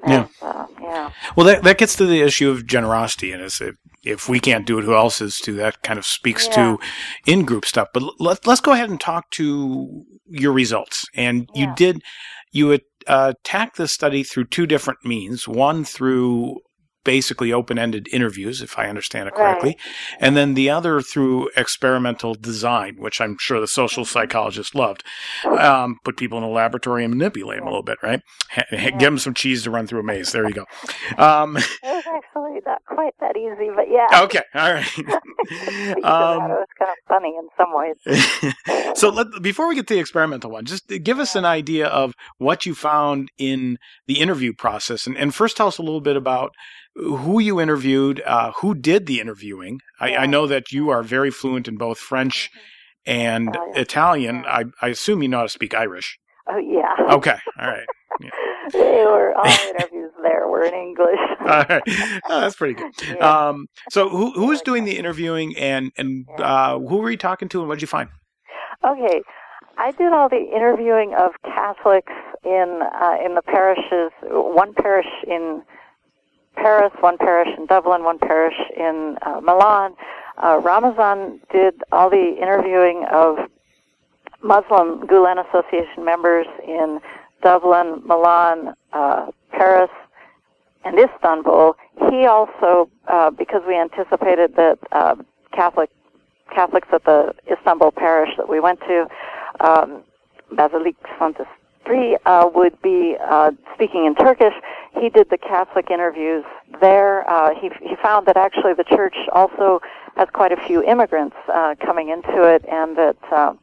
Well, that gets to the issue of generosity, and if we can't do it, who else is to? That kind of speaks to in-group stuff. But let's go ahead and talk to your results. And you attacked the study through 2 different means. One through basically open-ended interviews, if I understand it correctly, and then the other through experimental design, which I'm sure the social psychologists loved. Put people in a laboratory and manipulate them a little bit, right? Give them some cheese to run through a maze. There you go. It was actually not quite that easy, but yeah. Okay, all right. It was kind of funny in some ways. So before we get to the experimental one, just give us an idea of what you found in the interview process. And first tell us a little bit about who you interviewed, who did the interviewing. I know that you are very fluent in both French and Italian. I assume you know how to speak Irish. Oh, yeah. Okay, all right. Yeah. All interviews there were in English. All right. Oh, that's pretty good. Yeah. So who was doing the interviewing and who were you talking to and what did you find? Okay. I did all the interviewing of Catholics in the parishes, one parish in Paris, one parish in Dublin, one parish in Milan. Ramazan did all the interviewing of Muslim Gulen Association members in Dublin, Milan, Paris, and Istanbul. He also, because we anticipated that Catholics at the Istanbul parish that we went to, Basilique Saint Esprit, would be speaking in Turkish. He did the Catholic interviews there. He found that actually the church also has quite a few immigrants coming into it, and that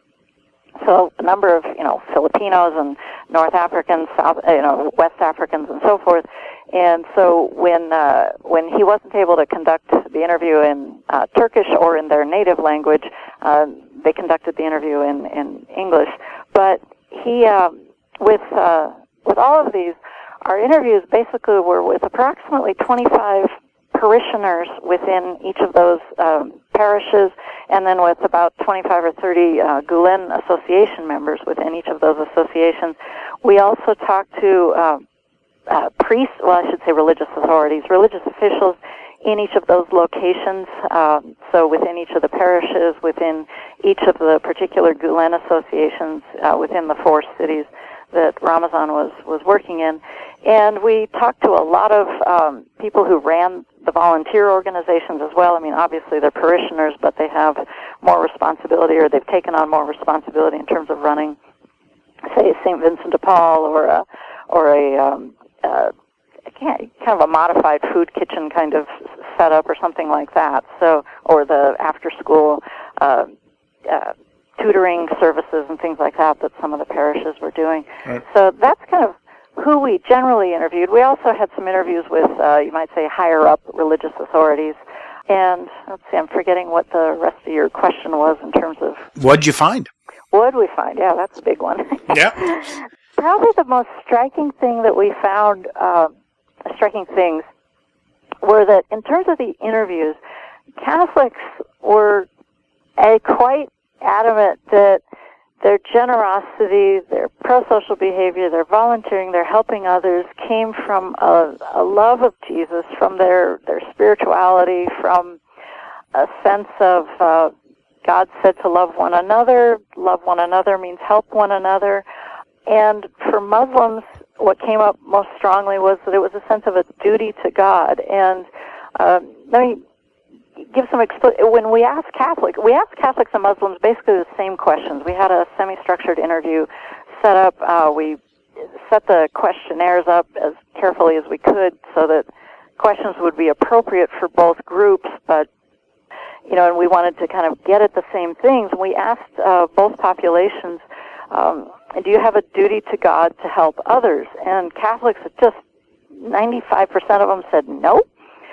so a number of Filipinos and North Africans, West Africans, and so forth. And so when he wasn't able to conduct the interview in Turkish or in their native language, they conducted the interview in English. But he with all of these, our interviews basically were with approximately 25 parishioners within each of those parishes, and then with about 25 or 30 Gulen Association members within each of those associations. We also talked to priests, well, I should say religious authorities, religious officials in each of those locations, so within each of the parishes, within each of the particular Gulen associations within the 4 cities that Ramazan was working in. And we talked to a lot of people who ran the volunteer organizations as well. I mean, obviously they're parishioners, but they have more responsibility, or they've taken on more responsibility in terms of running, say, St. Vincent de Paul, or a kind of a modified food kitchen kind of setup or something like that. So, or the after-school tutoring services and things like that some of the parishes were doing. Right. So that's kind of who we generally interviewed. We also had some interviews with, you might say, higher-up religious authorities. And let's see, I'm forgetting what the rest of your question was in terms of... What'd you find? What'd we find? Yeah, that's a big one. Yeah. Probably the most striking thing that we found, striking things, were that in terms of the interviews, Catholics were quite adamant that their generosity, their pro-social behavior, their volunteering, their helping others came from a love of Jesus, from their spirituality, from a sense of God said to love one another. Love one another means help one another. And for Muslims, what came up most strongly was that it was a sense of a duty to God. And let me give some when we ask Catholics and Muslims basically the same questions. We had a semi-structured interview set up. We set the questionnaires up as carefully as we could so that questions would be appropriate for both groups, but and we wanted to kind of get at the same things. We asked both populations, do you have a duty to God to help others? And Catholics, just 95% of them said no.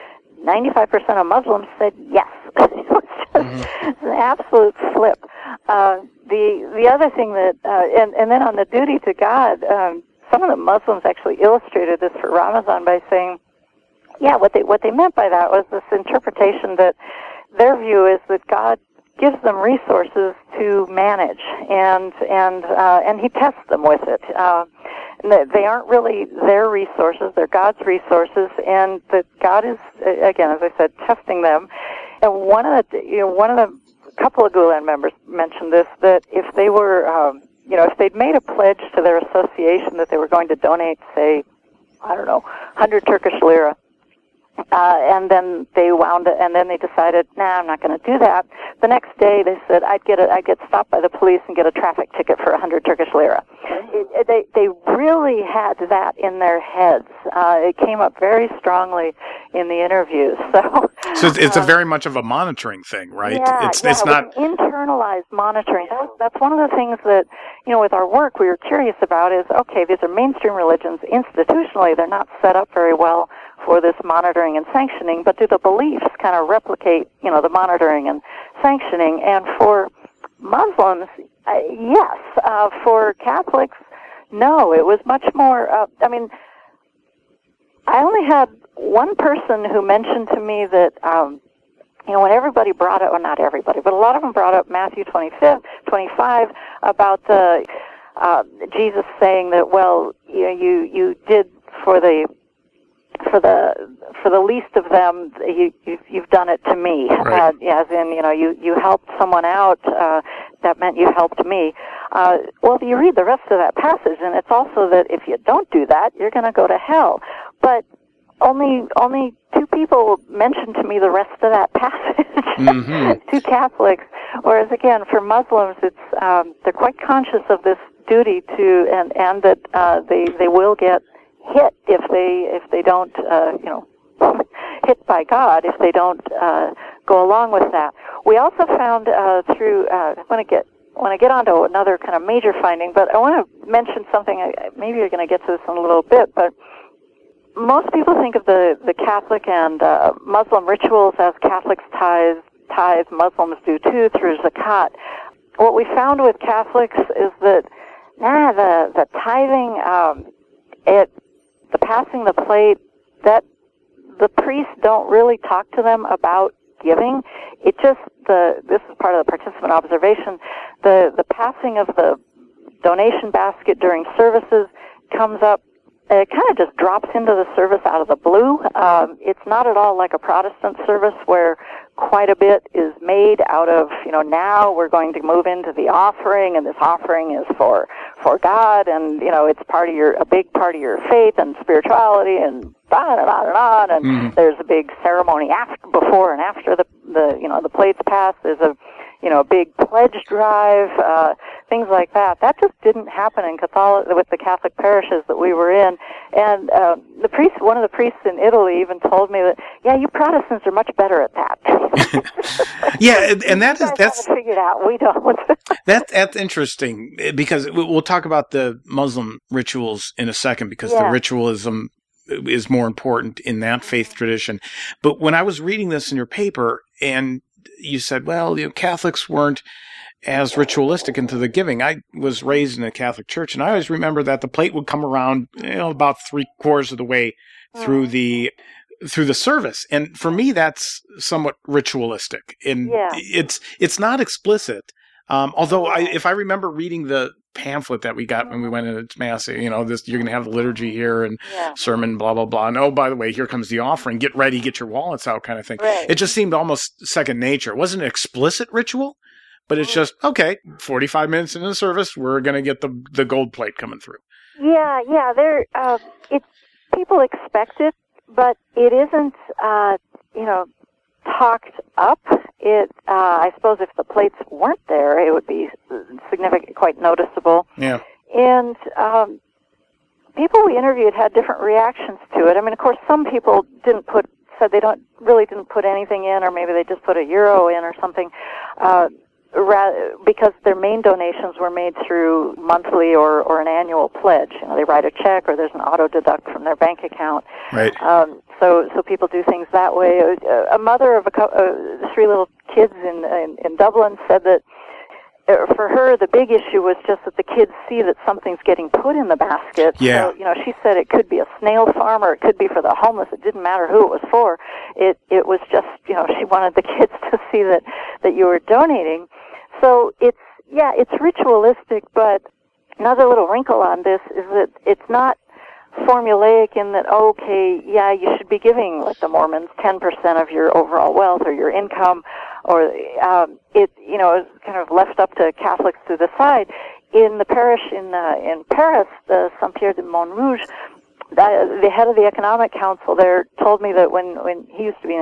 95% of Muslims said yes. It was just an absolute flip. The other thing that, and then on the duty to God, some of the Muslims actually illustrated this for Ramadan by saying, what they meant by that was this interpretation that their view is that God gives them resources to manage, and He tests them with it. And they aren't really their resources; they're God's resources, and that God is, again, as I said, testing them. And one of the couple of Gulen members mentioned this, that if they were, if they'd made a pledge to their association that they were going to donate, say, 100 Turkish lira. And then they decided, I'm not going to do that. The next day they said, I'd get stopped by the police and get a traffic ticket for 100 Turkish lira. They really had that in their heads. It came up very strongly in the interviews. So it's a very much of a monitoring thing, right? Yeah, it's not internalized monitoring. That's one of the things that, with our work we were curious about is, okay, these are mainstream religions. Institutionally, they're not set up very well for this monitoring and sanctioning, but do the beliefs kind of replicate, the monitoring and sanctioning? And for Muslims, yes. For Catholics, no. It was much more, I only had one person who mentioned to me that, when everybody brought up, well, not everybody, but a lot of them brought up Matthew 25 about the Jesus saying that, well, you did for the least of them, you've done it to me. Right. As in, you helped someone out. That meant you helped me. Well, you read the rest of that passage, and it's also that if you don't do that, you're going to go to hell. But only two people mentioned to me the rest of that passage. Two Catholics. Whereas again, for Muslims, it's they're quite conscious of this duty to, and that they will get hit if they don't hit by God if they don't go along with that. We also found through I want to get onto another kind of major finding, but I want to mention something. Maybe you're going to get to this in a little bit, but most people think of the Catholic and Muslim rituals as Catholics tithe, Muslims do too through zakat. What we found with Catholics is that the tithing, the passing the plate, that the priests don't really talk to them about giving. It just, this is part of the participant observation, the passing of the donation basket during services comes up, it kind of just drops into the service out of the blue. It's not at all like a Protestant service where quite a bit is made out of, now we're going to move into the offering, and this offering is for God, and, it's a big part of your faith and spirituality, and on and on and on, and there's a big ceremony before and after the plates pass. There's a big pledge drive, things like that. That just didn't happen with the Catholic parishes that we were in. And one of the priests in Italy even told me that, you Protestants are much better at that. Yeah, and that's figured out. We don't. That's interesting, because we'll talk about the Muslim rituals in a second, because the ritualism is more important in that faith tradition. But when I was reading this in your paper, and you said, well, Catholics weren't as ritualistic into the giving. I was raised in a Catholic church, and I always remember that the plate would come around, about 3/4 of the way through the service. And for me, that's somewhat ritualistic. And it's not explicit. Although, if I remember reading the pamphlet that we got when we went into Mass, you're going to have the liturgy here and sermon, blah, blah, blah. And, oh, by the way, here comes the offering. Get ready, get your wallets out kind of thing. Right. It just seemed almost second nature. It wasn't an explicit ritual, but it's just, okay, 45 minutes into the service, we're going to get the gold plate coming through. Yeah. People expect it, but it isn't, talked up. I suppose if the plates weren't there, it would be significant, quite noticeable. Yeah. And people we interviewed had different reactions to it. I mean, of course, some people said they didn't put anything in, or maybe they just put €1 in or something, because their main donations were made through monthly or an annual pledge. They write a check, or there's an auto deduct from their bank account. Right. So people do things that way. A mother of 3 little kids in Dublin said that for her the big issue was just that the kids see that something's getting put in the basket. Yeah. So she said it could be a snail farm, or it could be for the homeless. It didn't matter who it was for. It was just she wanted the kids to see that you were donating. So it's ritualistic, but another little wrinkle on this is that it's not formulaic in that, you should be giving, like the Mormons, 10% of your overall wealth or your income, or it is kind of left up to Catholics to decide. In the parish in Paris, the Saint-Pierre de Montrouge, the head of the economic council there told me that when he used to be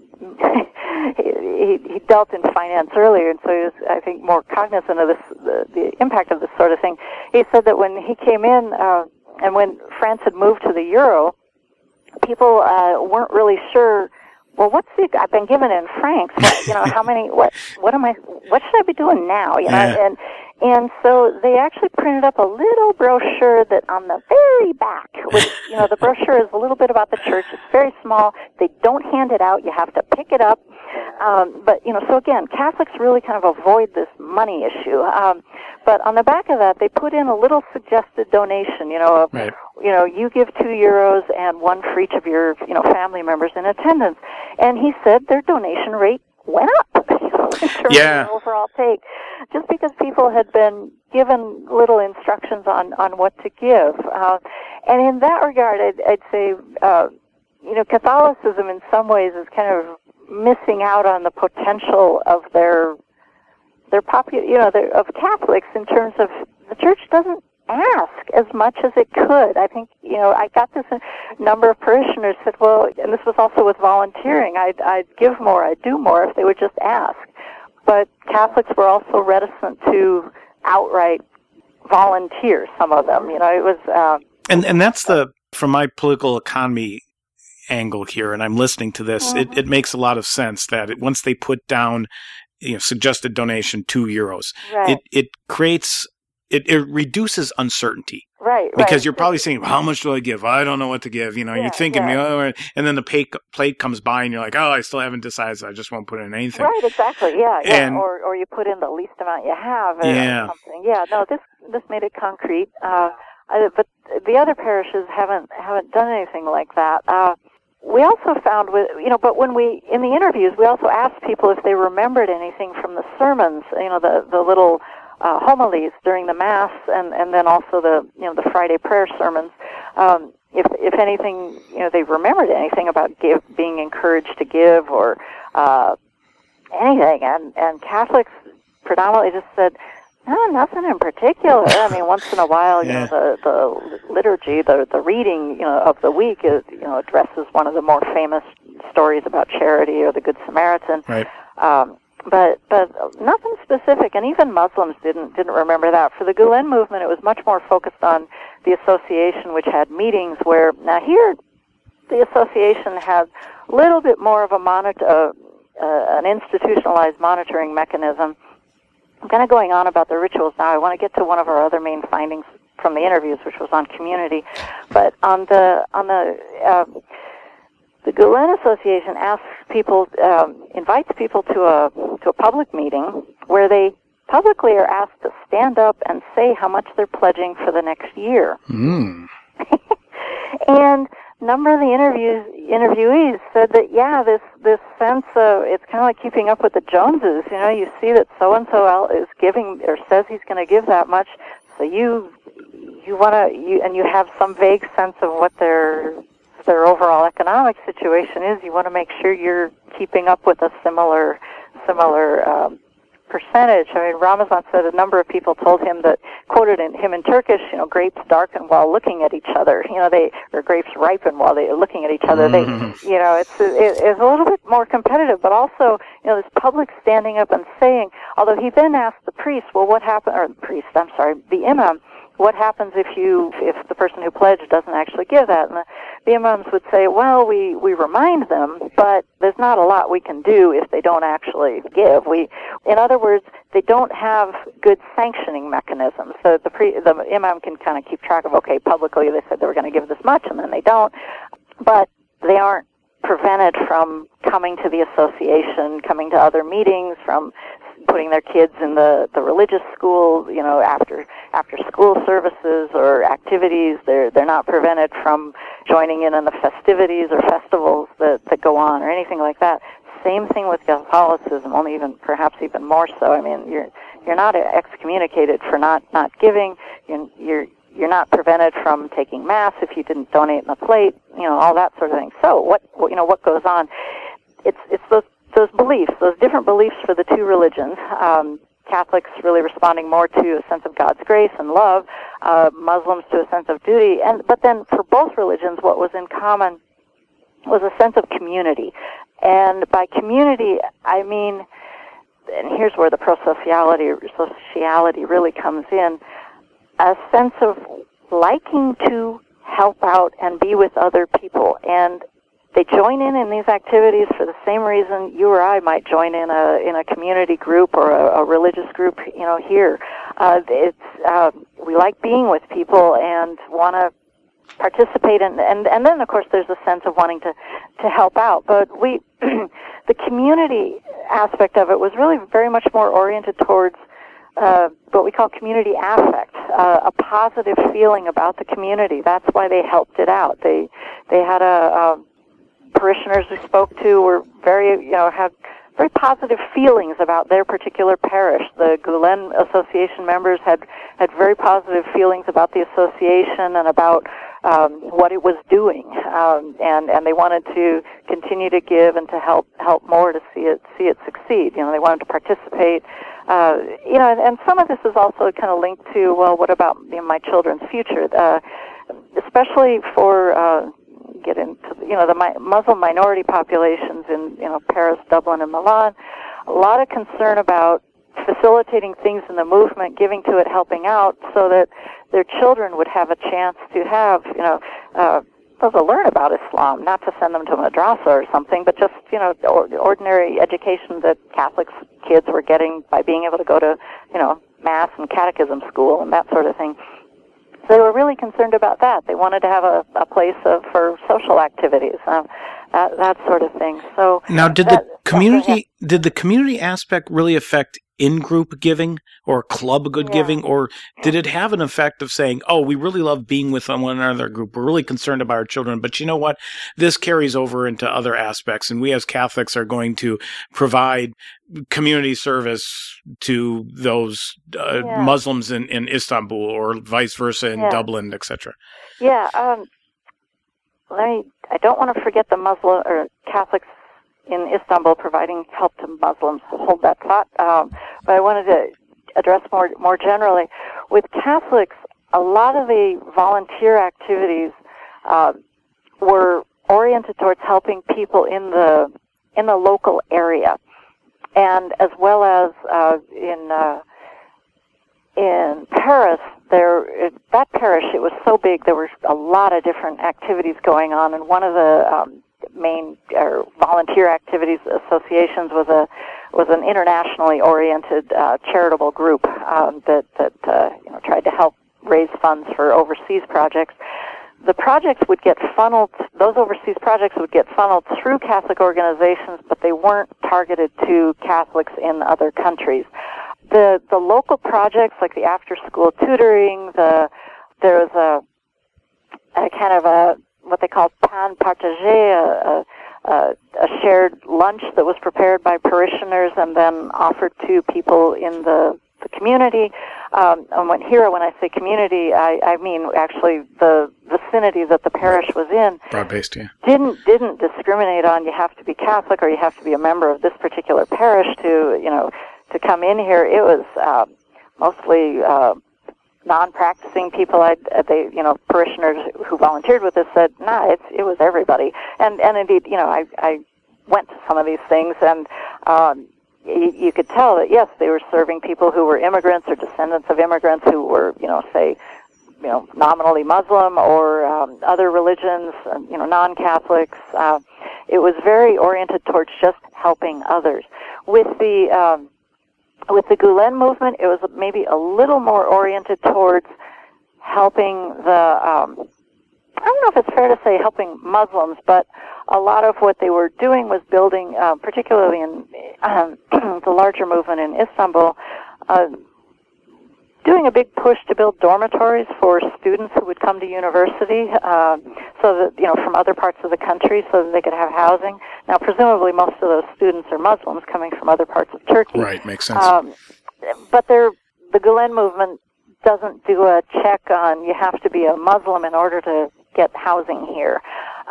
he dealt in finance earlier, and so he was, I think, more cognizant of this, the impact of this sort of thing. He said that when he came in, and when France had moved to the euro, people weren't really sure. Well, I've been given in francs. How many? What should I be doing now? And so they actually printed up a little brochure that on the very back, which, the brochure is a little bit about the church. It's very small. They don't hand it out. You have to pick it up. But so again, Catholics really kind of avoid this money issue. But on the back of that, they put in a little suggested donation, Right. You give €2 and one for each of your, family members in attendance. And he said their donation rate went up in terms of the overall take, just because people had been given little instructions on what to give. And in that regard, I'd say, Catholicism in some ways is kind of missing out on the potential of their of Catholics in terms of the church doesn't ask as much as it could. I think, I got this number of parishioners said, well, and this was also with volunteering, I'd give more, I'd do more if they would just ask. But Catholics were also reticent to outright volunteer, some of them. It was... And that's from my political economy angle here, and I'm listening to this, it makes a lot of sense that once they put down, suggested donation €2, right. it creates... It reduces uncertainty. Right. Because you're probably saying, how much do I give? I don't know what to give. You're thinking, and then the plate comes by and you're like, I still haven't decided, so I just won't put in anything. Right, exactly, yeah. And, or you put in the least amount you have or something. Yeah, no, this made it concrete. But the other parishes haven't done anything like that. We also found but when in the interviews, we also asked people if they remembered anything from the sermons, the little homilies during the Mass, and then also the Friday prayer sermons. If anything, they remembered anything about being encouraged to give or anything, and Catholics predominantly just said, no, nothing in particular. I mean, once in a while, the liturgy, the reading, of the week is, addresses one of the more famous stories about charity or the Good Samaritan. Right. But nothing specific, and even Muslims didn't remember that. For the Gulen movement, it was much more focused on the association, which had meetings where, now here, the association had a little bit more of an institutionalized monitoring mechanism. I'm kind of going on about the rituals now. I want to get to one of our other main findings from the interviews, which was on community. But on the Gulen Association invites people to a public meeting where they publicly are asked to stand up and say how much they're pledging for the next year. Mm. And number of the interviewees said that, yeah, this sense of, it's kind of like keeping up with the Joneses. You know, you see that so-and-so is giving, or says he's going to give that much, so you want to, and you have some vague sense of what their overall economic situation is. You want to make sure you're keeping up with a similar percentage. I mean, Ramazan said a number of people told him that, quoted him in Turkish, you know, grapes darken while looking at each other. You know, or grapes ripen while they're looking at each other. They, you know, it's a little bit more competitive, but also, you know, this public standing up and saying, although he then asked the priest, well, what happened, or the imam, what happens if the person who pledged doesn't actually give that? And the imams would say, well, we remind them, but there's not a lot we can do if they don't actually give. In other words, they don't have good sanctioning mechanisms. So the imam can kind of keep track of, okay, publicly they said they were going to give this much, and then they don't, but they aren't prevented from coming to the association, coming to other meetings, from putting their kids in the religious school, you know, after school services or activities. They're not prevented from joining in on the festivities or festivals that go on or anything like that. Same thing with Catholicism, only perhaps even more so. I mean, you're not excommunicated for not giving. You're not prevented from taking Mass if you didn't donate in the plate, you know, all that sort of thing. So what goes on? It's those beliefs, those different beliefs for the two religions. Catholics really responding more to a sense of God's grace and love, Muslims to a sense of duty. But then for both religions, what was in common was a sense of community. And by community, I mean, and here's where the pro-sociality really comes in, a sense of liking to help out and be with other people. And they join in these activities for the same reason you or I might join in a community group or a religious group, you know, here. We like being with people and want to participate in, and then of course there's a sense of wanting to help out. But the community aspect of it was really very much more oriented towards what we call community affect, a positive feeling about the community. That's why they helped it out. They had parishioners we spoke to were had very positive feelings about their particular parish. The Gulen Association members had very positive feelings about the association and about what it was doing, and they wanted to continue to give and to help more to see it succeed. You know, they wanted to participate. And some of this is also kind of linked to, well, what about my children's future, especially for get into the Muslim minority populations in Paris, Dublin, and Milan. A lot of concern about facilitating things in the movement, giving to it, helping out, so that their children would have a chance to have to learn about Islam, not to send them to madrasa or something, but just ordinary education that Catholic kids were getting by being able to go to Mass and catechism school and that sort of thing. So they were really concerned about that. They wanted to have a place for social activities, that sort of thing. So now, did the community aspect really affect in-group giving or club giving, or did it have an effect of saying, oh, we really love being with one another group, we're really concerned about our children, but you know what, this carries over into other aspects, and we as Catholics are going to provide community service to those Muslims in Istanbul, or vice versa in Dublin, etc. Yeah, I don't want to forget the Muslim or Catholics in Istanbul providing help to Muslims. Hold that thought. But I wanted to address more generally. With Catholics, a lot of the volunteer activities were oriented towards helping people in the local area, and as well as in Paris. That parish, it was so big, there were a lot of different activities going on, and one of the main volunteer activities associations was an internationally oriented charitable group that tried to help raise funds for overseas projects. The projects would get funneled; those overseas projects would get funneled through Catholic organizations, but they weren't targeted to Catholics in other countries. The local projects, like the after-school tutoring, there was a kind of a what they called pain partagé, a shared lunch that was prepared by parishioners and then offered to people in the community. And when I say community, I mean actually the vicinity that the parish was in. Broad-based, yeah. Didn't discriminate on you have to be Catholic or you have to be a member of this particular parish to come in here. It was mostly non-practicing people. Parishioners who volunteered with us said, it was everybody. And indeed, I went to some of these things, and you could tell that, yes, they were serving people who were immigrants or descendants of immigrants who were, nominally Muslim or other religions, non-Catholics. It was very oriented towards just helping others. With the Gulen movement, it was maybe a little more oriented towards helping the, I don't know if it's fair to say helping Muslims, but a lot of what they were doing was building, particularly in the larger movement in Istanbul, doing a big push to build dormitories for students who would come to university, so that, from other parts of the country, so that they could have housing. Now, presumably most of those students are Muslims coming from other parts of Turkey. Right, makes sense. But the Gulen movement doesn't do a check on you have to be a Muslim in order to get housing here.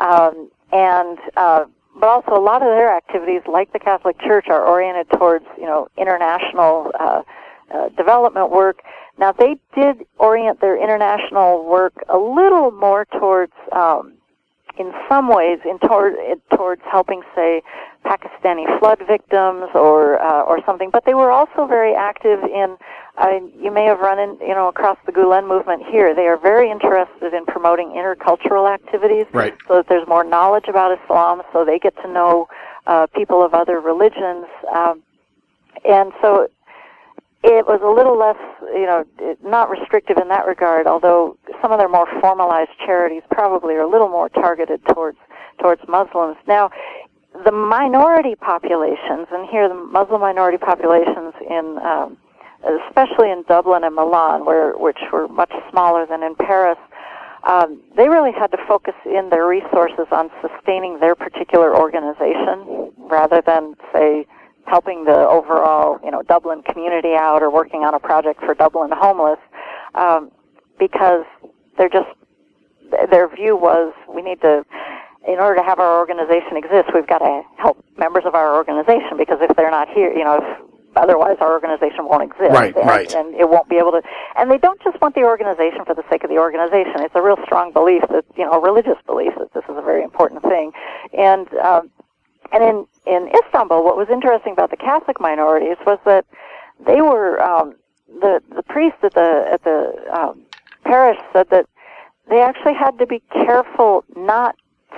But also a lot of their activities, like the Catholic Church, are oriented towards, international development work. Now, they did orient their international work a little more towards, in some ways, towards helping, say, Pakistani flood victims or something. But they were also very active in. You may have run across the Gulen movement here. They are very interested in promoting intercultural activities, right, so that there's more knowledge about Islam, so they get to know people of other religions, and so it was a little less, not restrictive in that regard, although some of their more formalized charities probably are a little more targeted towards Muslims. Now, the minority populations, and here the Muslim minority populations in, especially in Dublin and Milan, which were much smaller than in Paris, they really had to focus in their resources on sustaining their particular organization rather than, say, helping the overall, Dublin community out or working on a project for Dublin homeless, because their view was we need to, in order to have our organization exist, we've got to help members of our organization, because if they're not here, otherwise our organization won't exist. Right. And it won't be able to, and they don't just want the organization for the sake of the organization. It's a real strong belief that, a religious belief that this is a very important thing. And in Istanbul, what was interesting about the Catholic minorities was that they were, the priest at the parish said that they actually had to be careful not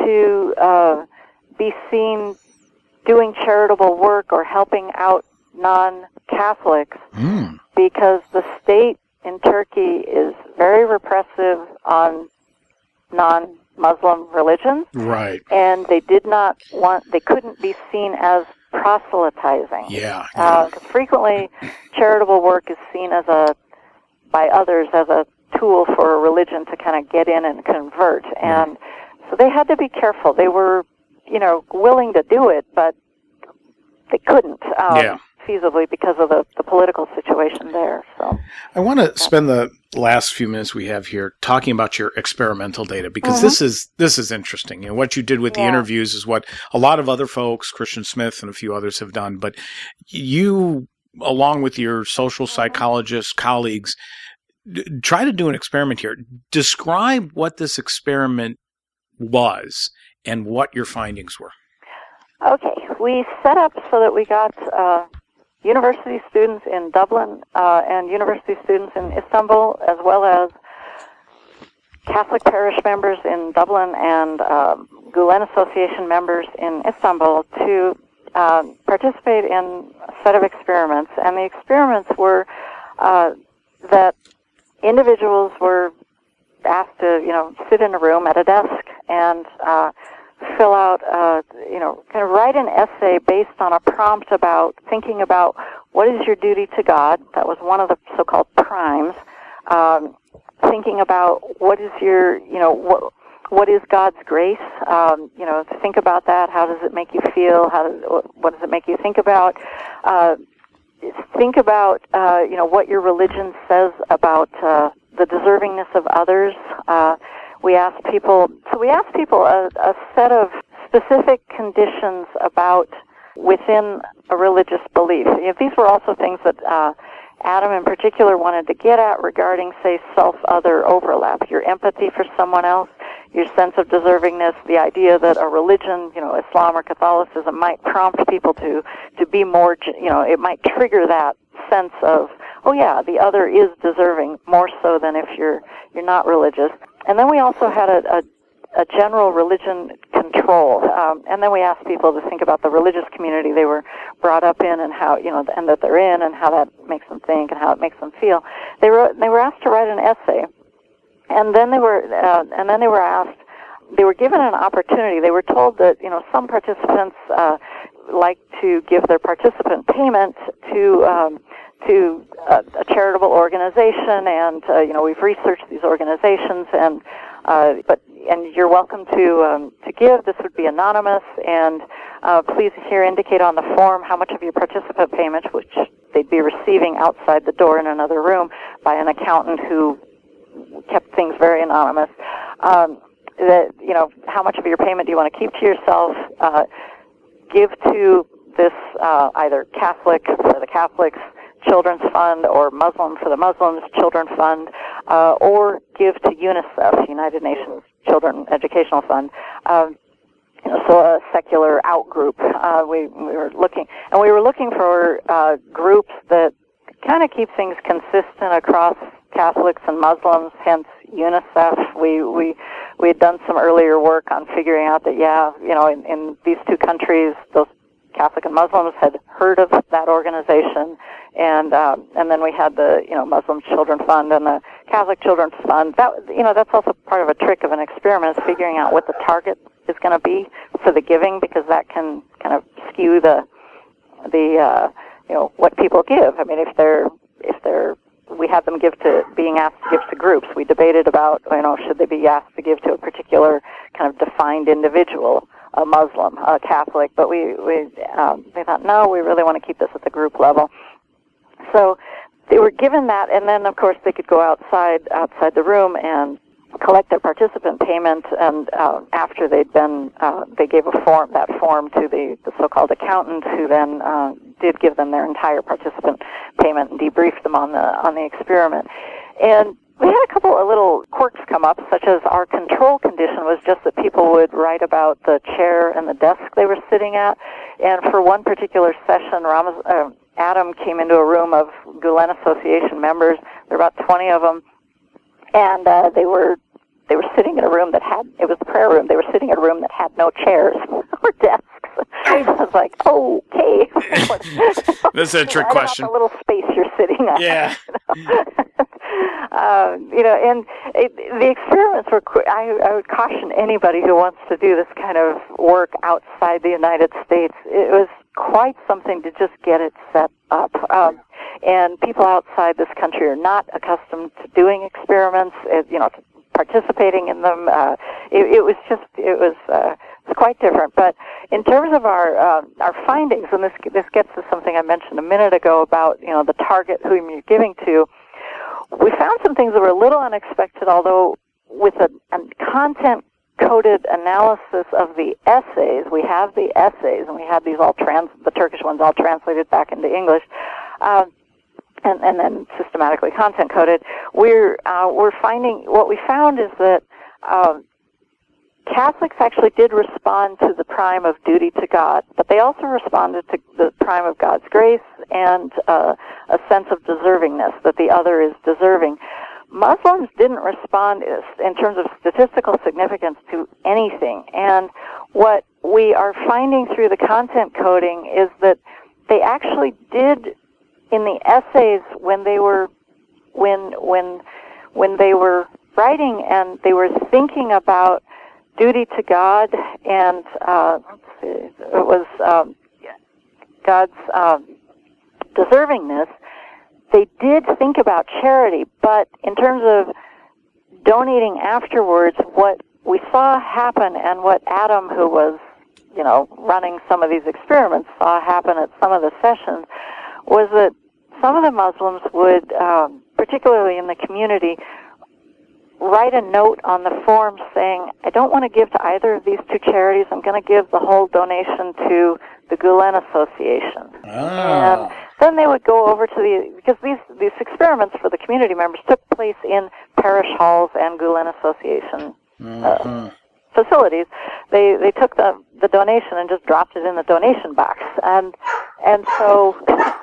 to be seen doing charitable work or helping out non-Catholics, because the state in Turkey is very repressive on non-Muslim religions. Right. And they couldn't be seen as proselytizing. Yeah. Because frequently charitable work is seen by others as a tool for a religion to kind of get in and convert. And so they had to be careful. They were, willing to do it, but they couldn't. Feasibly because of the political situation there. So I want to spend the last few minutes we have here talking about your experimental data, because this is interesting. What you did with the interviews is what a lot of other folks, Christian Smith and a few others, have done. But you, along with your social psychologist colleagues, try to do an experiment here. Describe what this experiment was and what your findings were. Okay, we set up so that we got university students in Dublin and university students in Istanbul, as well as Catholic parish members in Dublin and Gulen Association members in Istanbul to participate in a set of experiments. And the experiments were that individuals were asked to, sit in a room at a desk and fill out, kind of write an essay based on a prompt about thinking about what is your duty to God. That was one of the so-called primes. Thinking about what is your, what is God's grace? Think about that. How does it make you feel? What does it make you think about? Think about, what your religion says about the deservingness of others. We ask people a set of specific conditions about within a religious belief. These were also things that Adam in particular wanted to get at regarding, say, self-other overlap, your empathy for someone else, your sense of deservingness, the idea that a religion, Islam or Catholicism, might prompt people to be more, it might trigger that sense of, oh yeah, the other is deserving more so than if you're not religious. And then we also had a general religion control, and then we asked people to think about the religious community they were brought up in and how, and that they're in, and how that makes them think and how it makes them feel. They were asked to write an essay, and then they were asked. They were given an opportunity. They were told that some participants like to give their participant payment to a charitable organization, and we've researched these organizations, and you're welcome to give. This would be anonymous, and please here indicate on the form how much of your participant payment, which they'd be receiving outside the door in another room by an accountant who kept things very anonymous. How much of your payment do you want to keep to yourself? Give to this either Catholic for the Catholics Children's Fund or Muslim for the Muslims Children's Fund, or give to UNICEF, United Nations Children Educational Fund. So a secular outgroup. We were looking for groups that kind of keep things consistent across Catholics and Muslims. Hence UNICEF. We had done some earlier work on figuring out that in these two countries, those Catholic and Muslims had heard of that organization, and then we had the Muslim Children Fund and the Catholic Children's Fund. That's also part of a trick of an experiment, is figuring out what the target is going to be for the giving, because that can kind of skew the what people give. I mean, we had them being asked to give to groups. We debated about should they be asked to give to a particular kind of defined individual, a Muslim, a Catholic, but they thought, no, we really want to keep this at the group level. So they were given that, and then of course they could go outside the room and collect their participant payment, and after they'd been, they gave that form to the so-called accountant, who then did give them their entire participant payment and debriefed them on the experiment. And we had a couple of little quirks come up, such as our control condition was just that people would write about the chair and the desk they were sitting at. And for one particular session, Adam came into a room of Gulen Association members. There were about 20 of them, and they were sitting in a room it was the prayer room. They were sitting in a room that had no chairs or desks. I was like, okay. This is a trick question. The little space you're sitting on. Yeah. And the experiments were. I would caution anybody who wants to do this kind of work outside the United States. It was quite something to just get it set up. And people outside this country are not accustomed to doing experiments. To participating in them. It was quite different. But in terms of our findings, and this gets to something I mentioned a minute ago about the target whom you're giving to, we found some things that were a little unexpected, although with a content-coded analysis of the essays, we have the essays, and we had these the Turkish ones all translated back into English, and then systematically content-coded. We're finding, what we found is that Catholics actually did respond to the prime of duty to God, but they also responded to the prime of God's grace and a sense of deservingness, that the other is deserving. Muslims didn't respond in terms of statistical significance to anything, and what we are finding through the content coding is that they actually did, in the essays, when they were writing and they were thinking about duty to God, and it was God's deservingness, they did think about charity, but in terms of donating afterwards, what we saw happen, and what Adam, who was, running some of these experiments, saw happen at some of the sessions, was that some of the Muslims would, particularly in the community, write a note on the form saying, I don't want to give to either of these two charities. I'm going to give the whole donation to the Gulen Association. And then they would go over to because these experiments for the community members took place in parish halls and Gulen Association facilities. They took the donation and just dropped it in the donation box. And so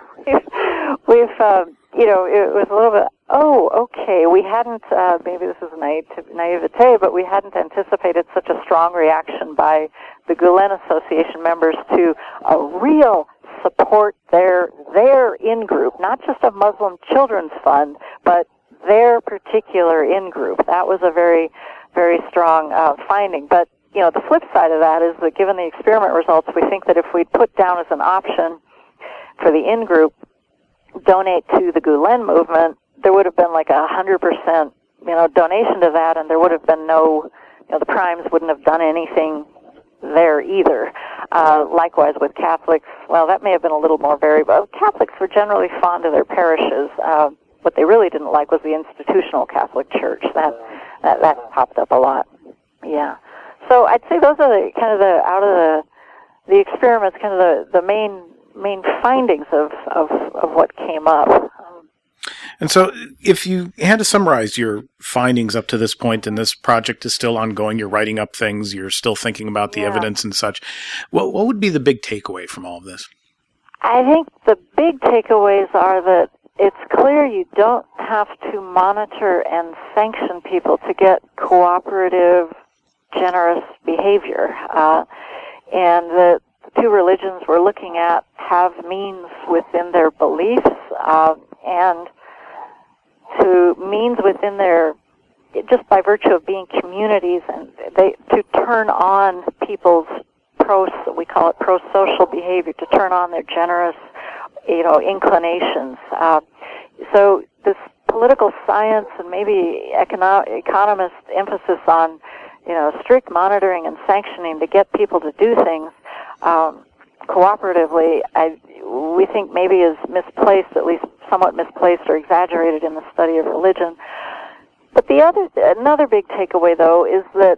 we've it was a little bit, okay, we hadn't, maybe this is naivete, but we hadn't anticipated such a strong reaction by the Gulen Association members to a real support their in-group, not just a Muslim Children's Fund, but their particular in-group. That was a very, very strong finding. But, the flip side of that is that given the experiment results, we think that if we'd put down as an option for the in-group, donate to the Gulen movement, there would have been like 100%, donation to that, and there would have been no, the primes wouldn't have done anything there either. Likewise with Catholics, well, that may have been a little more variable. Catholics were generally fond of their parishes. What they really didn't like was the institutional Catholic Church. That popped up a lot. Yeah. So I'd say those are out of the experiments, kind of the main findings of what came up. And so if you had to summarize your findings up to this point, and this project is still ongoing, you're writing up things, you're still thinking about the evidence and such, what would be the big takeaway from all of this? I think the big takeaways are that it's clear you don't have to monitor and sanction people to get cooperative, generous behavior. And the two religions we're looking at have means within their beliefs and to means within their, just by virtue of being communities, and to turn on people's we call it pro-social behavior, to turn on their generous, inclinations. So this political science and maybe economist emphasis on, strict monitoring and sanctioning to get people to do things cooperatively, we think maybe is misplaced, at least somewhat misplaced or exaggerated in the study of religion. But another big takeaway, though, is that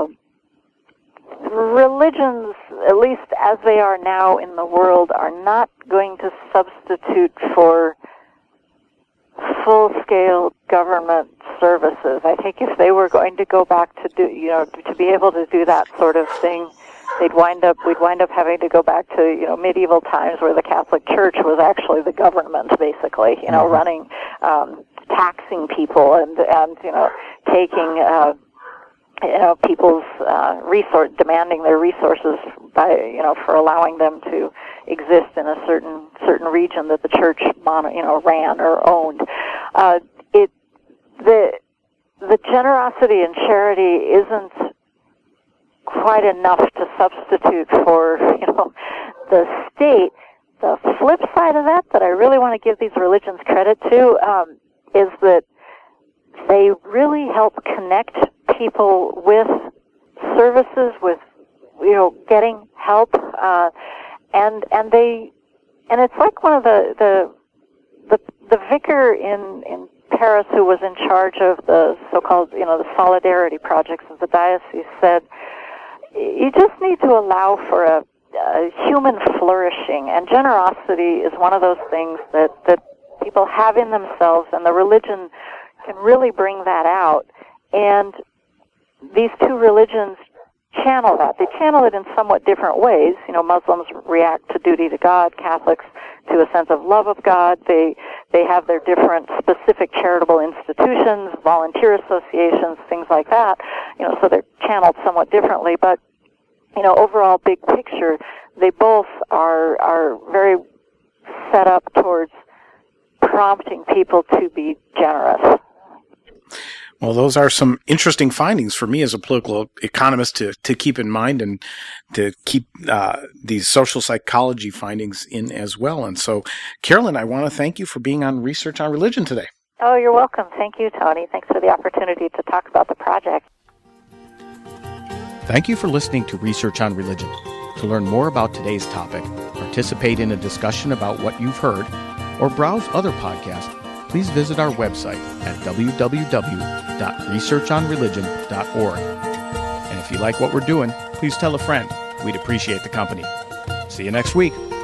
religions, at least as they are now in the world, are not going to substitute for full-scale government services. I think if they were going to go back to to be able to do that sort of thing, we'd wind up having to go back to medieval times where the Catholic Church was actually the government, basically, running, taxing people and taking people's demanding their resources by for allowing them to exist in a certain region that the church ran or owned. The generosity and charity isn't quite enough to substitute for the state. The flip side of that I really want to give these religions credit to is that they really help connect people with services, with getting help, and it's like one of the vicar in Paris who was in charge of the so-called the solidarity projects of the diocese said, you just need to allow for a human flourishing, and generosity is one of those things that people have in themselves, and the religion can really bring that out. And these two religions channel that. They channel it in somewhat different ways. Muslims react to duty to God, Catholics to a sense of love of God. They have their different specific charitable institutions, volunteer associations, things like that. So they're channeled somewhat differently. But overall, big picture, they both are very set up towards prompting people to be generous. Well, those are some interesting findings for me as a political economist to keep in mind, and to keep these social psychology findings in as well. And so, Carolyn, I want to thank you for being on Research on Religion today. Oh, you're welcome. Thank you, Tony. Thanks for the opportunity to talk about the project. Thank you for listening to Research on Religion. To learn more about today's topic, participate in a discussion about what you've heard, or browse other podcasts, please visit our website at www.researchonreligion.org. And if you like what we're doing, please tell a friend. We'd appreciate the company. See you next week.